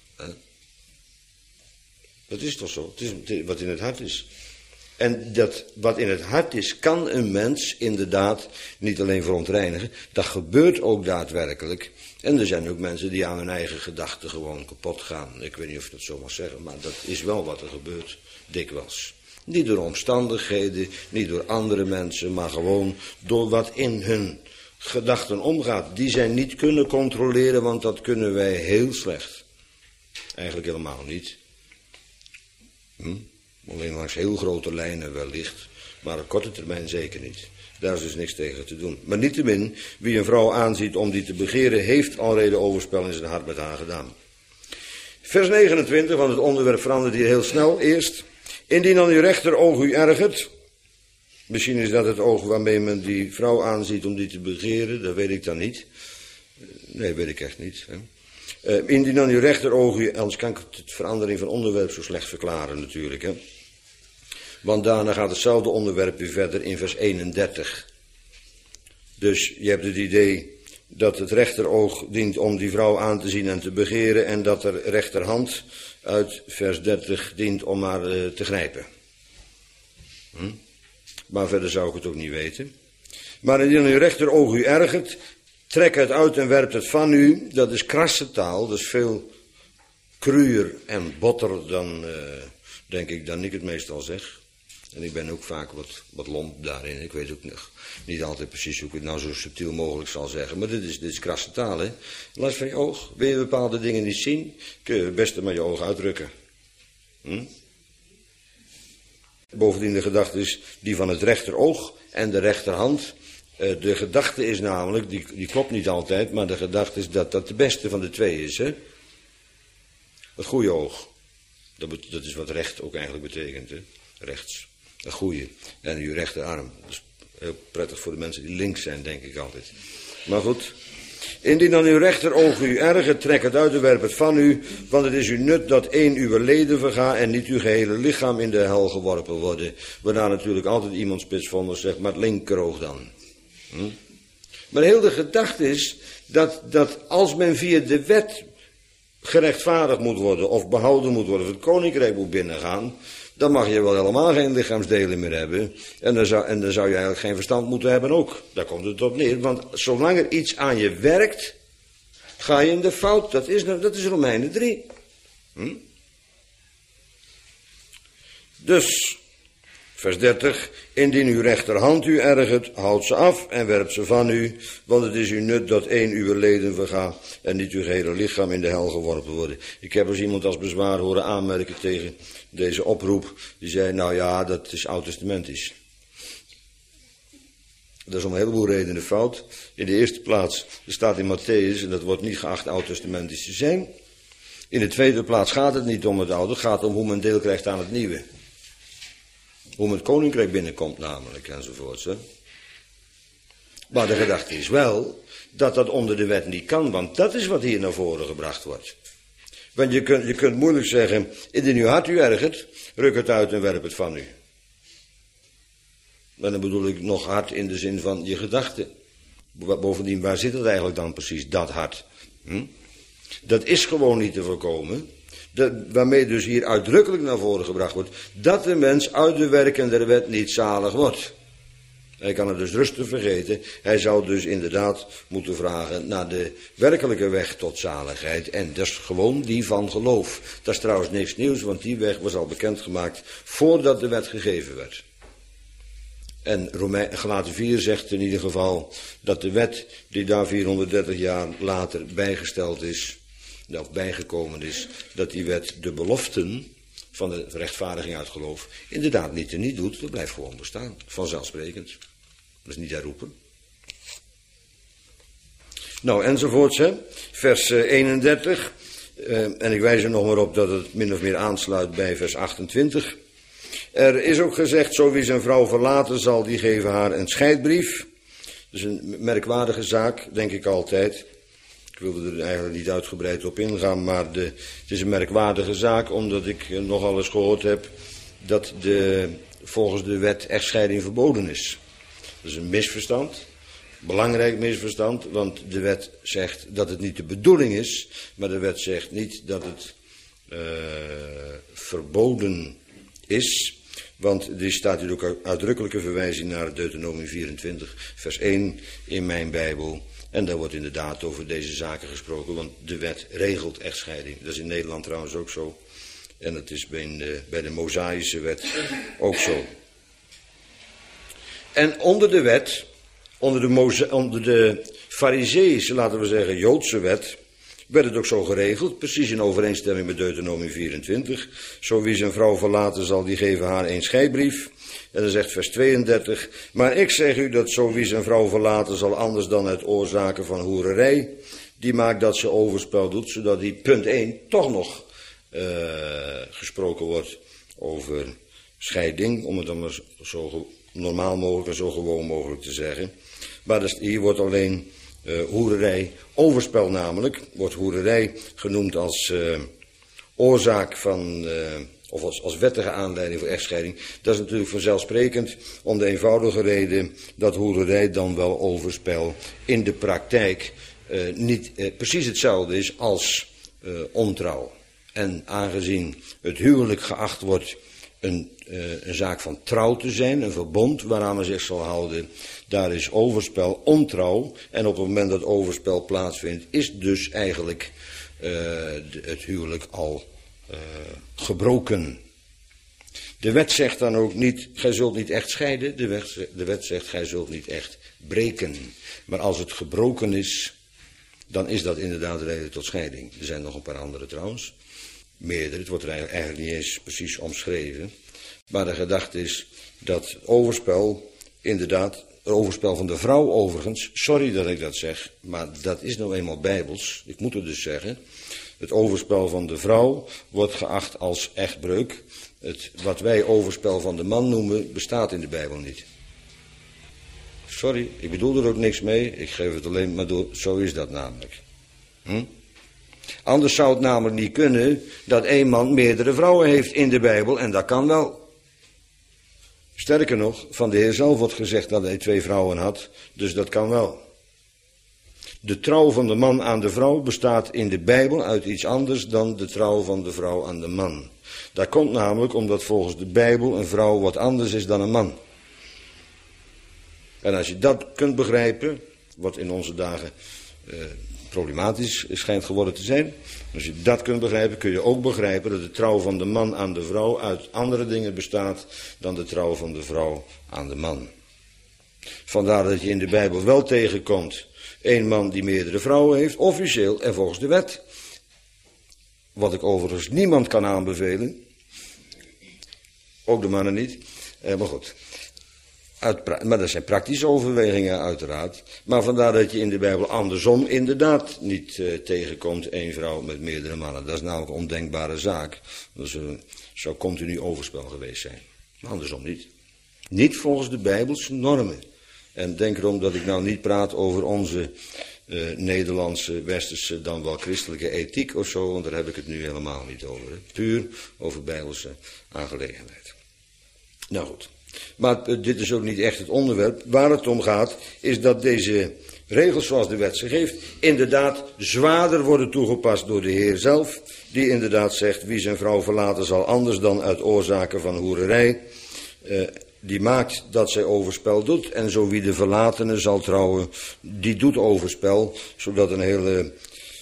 Dat is toch zo, het is wat in het hart is. En dat wat in het hart is, kan een mens inderdaad niet alleen verontreinigen. Dat gebeurt ook daadwerkelijk. En er zijn ook mensen die aan hun eigen gedachten gewoon kapot gaan. Ik weet niet of ik dat zo mag zeggen, maar dat is wel wat er gebeurt, dikwijls. Niet door omstandigheden, niet door andere mensen, maar gewoon door wat in hun gedachten omgaat. Die zij niet kunnen controleren, want dat kunnen wij heel slecht. Eigenlijk helemaal niet. Alleen langs heel grote lijnen wellicht, maar op korte termijn zeker niet. Daar is dus niks tegen te doen. Maar niettemin, wie een vrouw aanziet om die te begeren, heeft alreeds overspel in zijn hart met haar gedaan. Vers 29, want het onderwerp verandert hier heel snel. Eerst, Indien dan uw rechteroog u ergert, misschien is dat het oog waarmee men die vrouw aanziet om die te begeren, dat weet ik dan niet. Nee, weet ik echt niet. Hè. Indien dan uw rechteroog u, anders kan ik het verandering van onderwerp zo slecht verklaren natuurlijk. Hè. Want daarna gaat hetzelfde onderwerp weer verder in vers 31. Dus je hebt het idee dat het rechteroog dient om die vrouw aan te zien en te begeren en dat de rechterhand uit vers 30 dient om haar te grijpen. Maar verder zou ik het ook niet weten. Maar indien uw rechteroog u ergert, trek het uit en werpt het van u. Dat is krasse taal, dat is veel cruwer en botter dan, denk ik, dan ik het meestal zeg. En ik ben ook vaak wat lomp daarin. Ik weet ook nog niet altijd precies hoe ik het nou zo subtiel mogelijk zal zeggen. Maar dit is krasse taal, hè. Last van je oog. Wil je bepaalde dingen niet zien, kun je het beste met je oog uitdrukken. Bovendien de gedachte is die van het rechteroog en de rechterhand. De gedachte is namelijk, die klopt niet altijd, maar de gedachte is dat dat de beste van de twee is, hè. Het goede oog. Dat is wat recht ook eigenlijk betekent, hè. Rechts. Een goede. En uw rechterarm. Dat is heel prettig voor de mensen die links zijn, denk ik altijd. Maar goed. Indien dan uw rechteroog u ergert, trek het uit en werp het van u. Want het is u nut dat één uw leden verga en niet uw gehele lichaam in de hel geworpen worden. Waarna natuurlijk altijd iemand spitsvondig zegt, maar het linkeroog dan. Maar heel de gedachte is dat als men via de wet gerechtvaardigd moet worden of behouden moet worden, of het koninkrijk moet binnengaan, dan mag je wel helemaal geen lichaamsdelen meer hebben. En dan zou je eigenlijk geen verstand moeten hebben ook. Daar komt het op neer. Want zolang er iets aan je werkt, ga je in de fout. Dat is Romeinen 3. Dus, vers 30. Indien uw rechterhand u ergert, houd ze af en werp ze van u. Want het is u nut dat één uw leden verga en niet uw gehele lichaam in de hel geworpen worden. Ik heb eens iemand als bezwaar horen aanmerken tegen deze oproep. Die zei, nou ja, dat is oud-testamentisch. Dat is om een heleboel redenen fout. In de eerste plaats, er staat in Matthäus, en dat wordt niet geacht oud-testamentisch te zijn. In de tweede plaats gaat het niet om het oude, het gaat om hoe men deel krijgt aan het nieuwe. Hoe men het koninkrijk binnenkomt namelijk, enzovoorts. Hè. Maar de gedachte is wel dat dat onder de wet niet kan, want dat is wat hier naar voren gebracht wordt. Want je kunt moeilijk zeggen, indien uw hart u ergert, ruk het uit en werp het van u. Maar dan bedoel ik nog hart in de zin van je gedachten. Bovendien, waar zit het eigenlijk dan precies, dat hart? Dat is gewoon niet te voorkomen. Waarmee dus hier uitdrukkelijk naar voren gebracht wordt, dat de mens uit de werken der wet niet zalig wordt. Hij kan het dus rustig vergeten. Hij zou dus inderdaad moeten vragen naar de werkelijke weg tot zaligheid. En dat is gewoon die van geloof. Dat is trouwens niks nieuws, want die weg was al bekendgemaakt voordat de wet gegeven werd. En Galaten 4 zegt in ieder geval dat de wet die daar 430 jaar later bijgesteld is, of bijgekomen is, dat die wet de beloften van de rechtvaardiging uit geloof inderdaad niet teniet doet. Dat blijft gewoon bestaan, vanzelfsprekend. Dat is niet herroepen. Nou, enzovoorts, hè. Vers 31. En ik wijs er nog maar op dat het min of meer aansluit bij vers 28. Er is ook gezegd, zo wie zijn vrouw verlaten zal, die geven haar een scheidbrief. Dat is een merkwaardige zaak, denk ik altijd. Ik wilde er eigenlijk niet uitgebreid op ingaan, maar het is een merkwaardige zaak, omdat ik nogal eens gehoord heb dat volgens de wet echtscheiding verboden is. Dat is een misverstand, belangrijk misverstand, want de wet zegt dat het niet de bedoeling is, maar de wet zegt niet dat het verboden is. Want er staat hier ook uitdrukkelijke verwijzing naar Deuteronomium 24, vers 1 in mijn Bijbel. En daar wordt inderdaad over deze zaken gesproken, want de wet regelt echtscheiding. Dat is in Nederland trouwens ook zo. En dat is bij de Mosaïsche wet ook zo. En onder de wet, onder de Farizeïsche, laten we zeggen, Joodse wet, werd het ook zo geregeld, precies in overeenstemming met Deuteronomium 24. Zo wie zijn vrouw verlaten zal, die geven haar een scheidbrief. En dan zegt vers 32, maar ik zeg u dat zo wie zijn vrouw verlaten zal, anders dan uit oorzaken van hoererij, die maakt dat ze overspel doet, zodat die punt 1 toch nog gesproken wordt over scheiding, om het dan maar zo normaal mogelijk en zo gewoon mogelijk te zeggen. Maar dus, hier wordt alleen hoererij, overspel namelijk, wordt hoererij genoemd als oorzaak van, of als wettige aanleiding voor echtscheiding. Dat is natuurlijk vanzelfsprekend om de eenvoudige reden dat hoererij dan wel overspel in de praktijk niet precies hetzelfde is als ontrouw. En aangezien het huwelijk geacht wordt een zaak van trouw te zijn, een verbond waaraan men zich zal houden, daar is overspel ontrouw. En op het moment dat overspel plaatsvindt, is dus eigenlijk het huwelijk al gebroken. De wet zegt dan ook niet, gij zult niet echt scheiden. De wet zegt, gij zult niet echt breken. Maar als het gebroken is, dan is dat inderdaad reden tot scheiding. Er zijn nog een paar andere trouwens. Meerdere, het wordt er eigenlijk niet eens precies omschreven. Maar de gedachte is dat overspel, inderdaad, overspel van de vrouw overigens, sorry dat ik dat zeg, maar dat is nou eenmaal bijbels, ik moet het dus zeggen. Het overspel van de vrouw wordt geacht als echtbreuk. Wat wij overspel van de man noemen, bestaat in de Bijbel niet. Sorry, ik bedoel er ook niks mee, ik geef het alleen maar door, zo is dat namelijk. Anders zou het namelijk niet kunnen dat één man meerdere vrouwen heeft in de Bijbel, en dat kan wel. Sterker nog, van de Heer zelf wordt gezegd dat hij 2 vrouwen had, dus dat kan wel. De trouw van de man aan de vrouw bestaat in de Bijbel uit iets anders dan de trouw van de vrouw aan de man. Dat komt namelijk omdat volgens de Bijbel een vrouw wat anders is dan een man. En als je dat kunt begrijpen, wat in onze dagen problematisch schijnt geworden te zijn. Als je dat kunt begrijpen, kun je ook begrijpen dat de trouw van de man aan de vrouw uit andere dingen bestaat dan de trouw van de vrouw aan de man. Vandaar dat je in de Bijbel wel tegenkomt één man die meerdere vrouwen heeft, officieel en volgens de wet. Wat ik overigens niemand kan aanbevelen. Ook de mannen niet. Maar goed. Maar dat zijn praktische overwegingen uiteraard. Maar vandaar dat je in de Bijbel andersom inderdaad niet tegenkomt één vrouw met meerdere mannen. Dat is namelijk een ondenkbare zaak. Dat zou continu overspel geweest zijn. Maar andersom niet. Niet volgens de Bijbelse normen. En denk erom dat ik nou niet praat over onze Nederlandse, westerse, dan wel christelijke ethiek of zo. Want daar heb ik het nu helemaal niet over. Hè. Puur over Bijbelse aangelegenheid. Nou goed. Maar dit is ook niet echt het onderwerp. Waar het om gaat, is dat deze regels zoals de wet ze geeft, inderdaad zwaarder worden toegepast door de Heer zelf. Die inderdaad zegt, wie zijn vrouw verlaten zal anders dan uit oorzaken van hoererij. Die maakt dat zij overspel doet. En zo wie de verlatene zal trouwen, die doet overspel. Zodat een hele,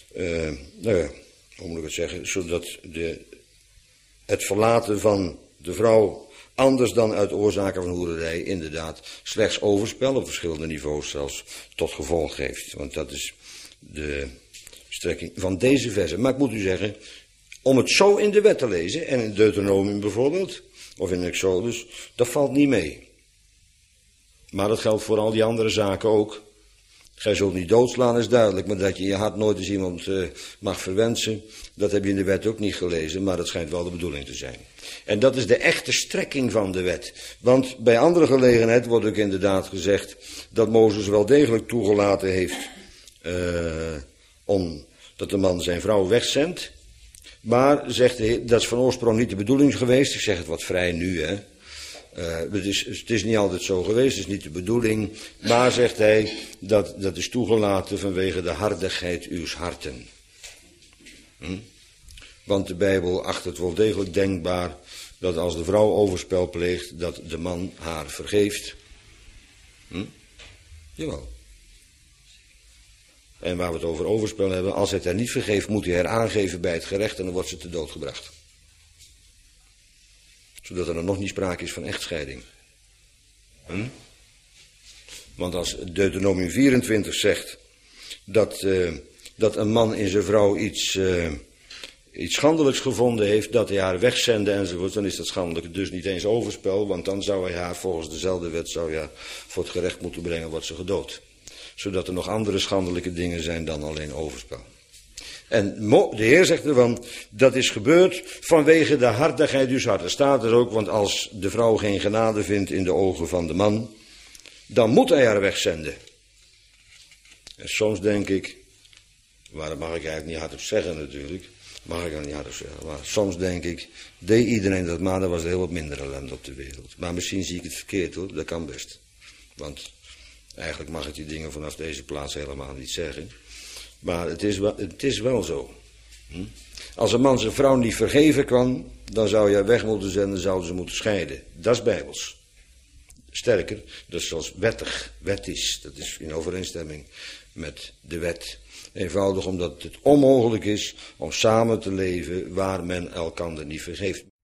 hoe moet ik het zeggen, zodat het verlaten van de vrouw anders dan uit oorzaken van hoererij inderdaad slechts overspel op verschillende niveaus zelfs tot gevolg heeft. Want dat is de strekking van deze versen. Maar ik moet u zeggen, om het zo in de wet te lezen, en in Deuteronomium bijvoorbeeld, of in Exodus, dat valt niet mee. Maar dat geldt voor al die andere zaken ook. Gij zult niet doodslaan is duidelijk, maar dat je in je hart nooit eens iemand mag verwensen, dat heb je in de wet ook niet gelezen, maar dat schijnt wel de bedoeling te zijn. En dat is de echte strekking van de wet. Want bij andere gelegenheid wordt ook inderdaad gezegd dat Mozes wel degelijk toegelaten heeft dat de man zijn vrouw wegzendt. Maar, zegt de Heer, dat is van oorsprong niet de bedoeling geweest. Ik zeg het wat vrij nu, hè. Het is niet altijd zo geweest, het is niet de bedoeling. Maar, zegt hij, dat is toegelaten vanwege de hardigheid uws harten. Want de Bijbel acht het wel degelijk denkbaar dat als de vrouw overspel pleegt, dat de man haar vergeeft. Jawel. En waar we het over overspel hebben, als hij het haar niet vergeeft, moet hij haar aangeven bij het gerecht en dan wordt ze te dood gebracht. Zodat er dan nog niet sprake is van echtscheiding. Want als Deuteronomium 24 zegt dat een man in zijn vrouw iets schandelijks gevonden heeft, dat hij haar wegzende enzovoort, dan is dat schandelijk dus niet eens overspel, want dan zou hij haar volgens dezelfde wet voor het gerecht moeten brengen, wordt ze gedood. Zodat er nog andere schandelijke dingen zijn dan alleen overspel. En de Heer zegt ervan, dat is gebeurd vanwege de hartigheid uws harten. Staat er ook, want als de vrouw geen genade vindt in de ogen van de man, dan moet hij haar wegzenden. En soms denk ik, maar dat mag ik eigenlijk niet hardop zeggen natuurlijk, maar soms denk ik, deed iedereen dat maar, dan was er heel wat minder ellende op de wereld. Maar misschien zie ik het verkeerd hoor, dat kan best. Want eigenlijk mag ik die dingen vanaf deze plaats helemaal niet zeggen. Maar het is wel zo. Als een man zijn vrouw niet vergeven kan, dan zou je weg moeten zenden, zouden ze moeten scheiden. Dat is bijbels. Sterker, dat is zoals wet is. Dat is in overeenstemming met de wet. Eenvoudig omdat het onmogelijk is om samen te leven waar men elkander niet vergeeft.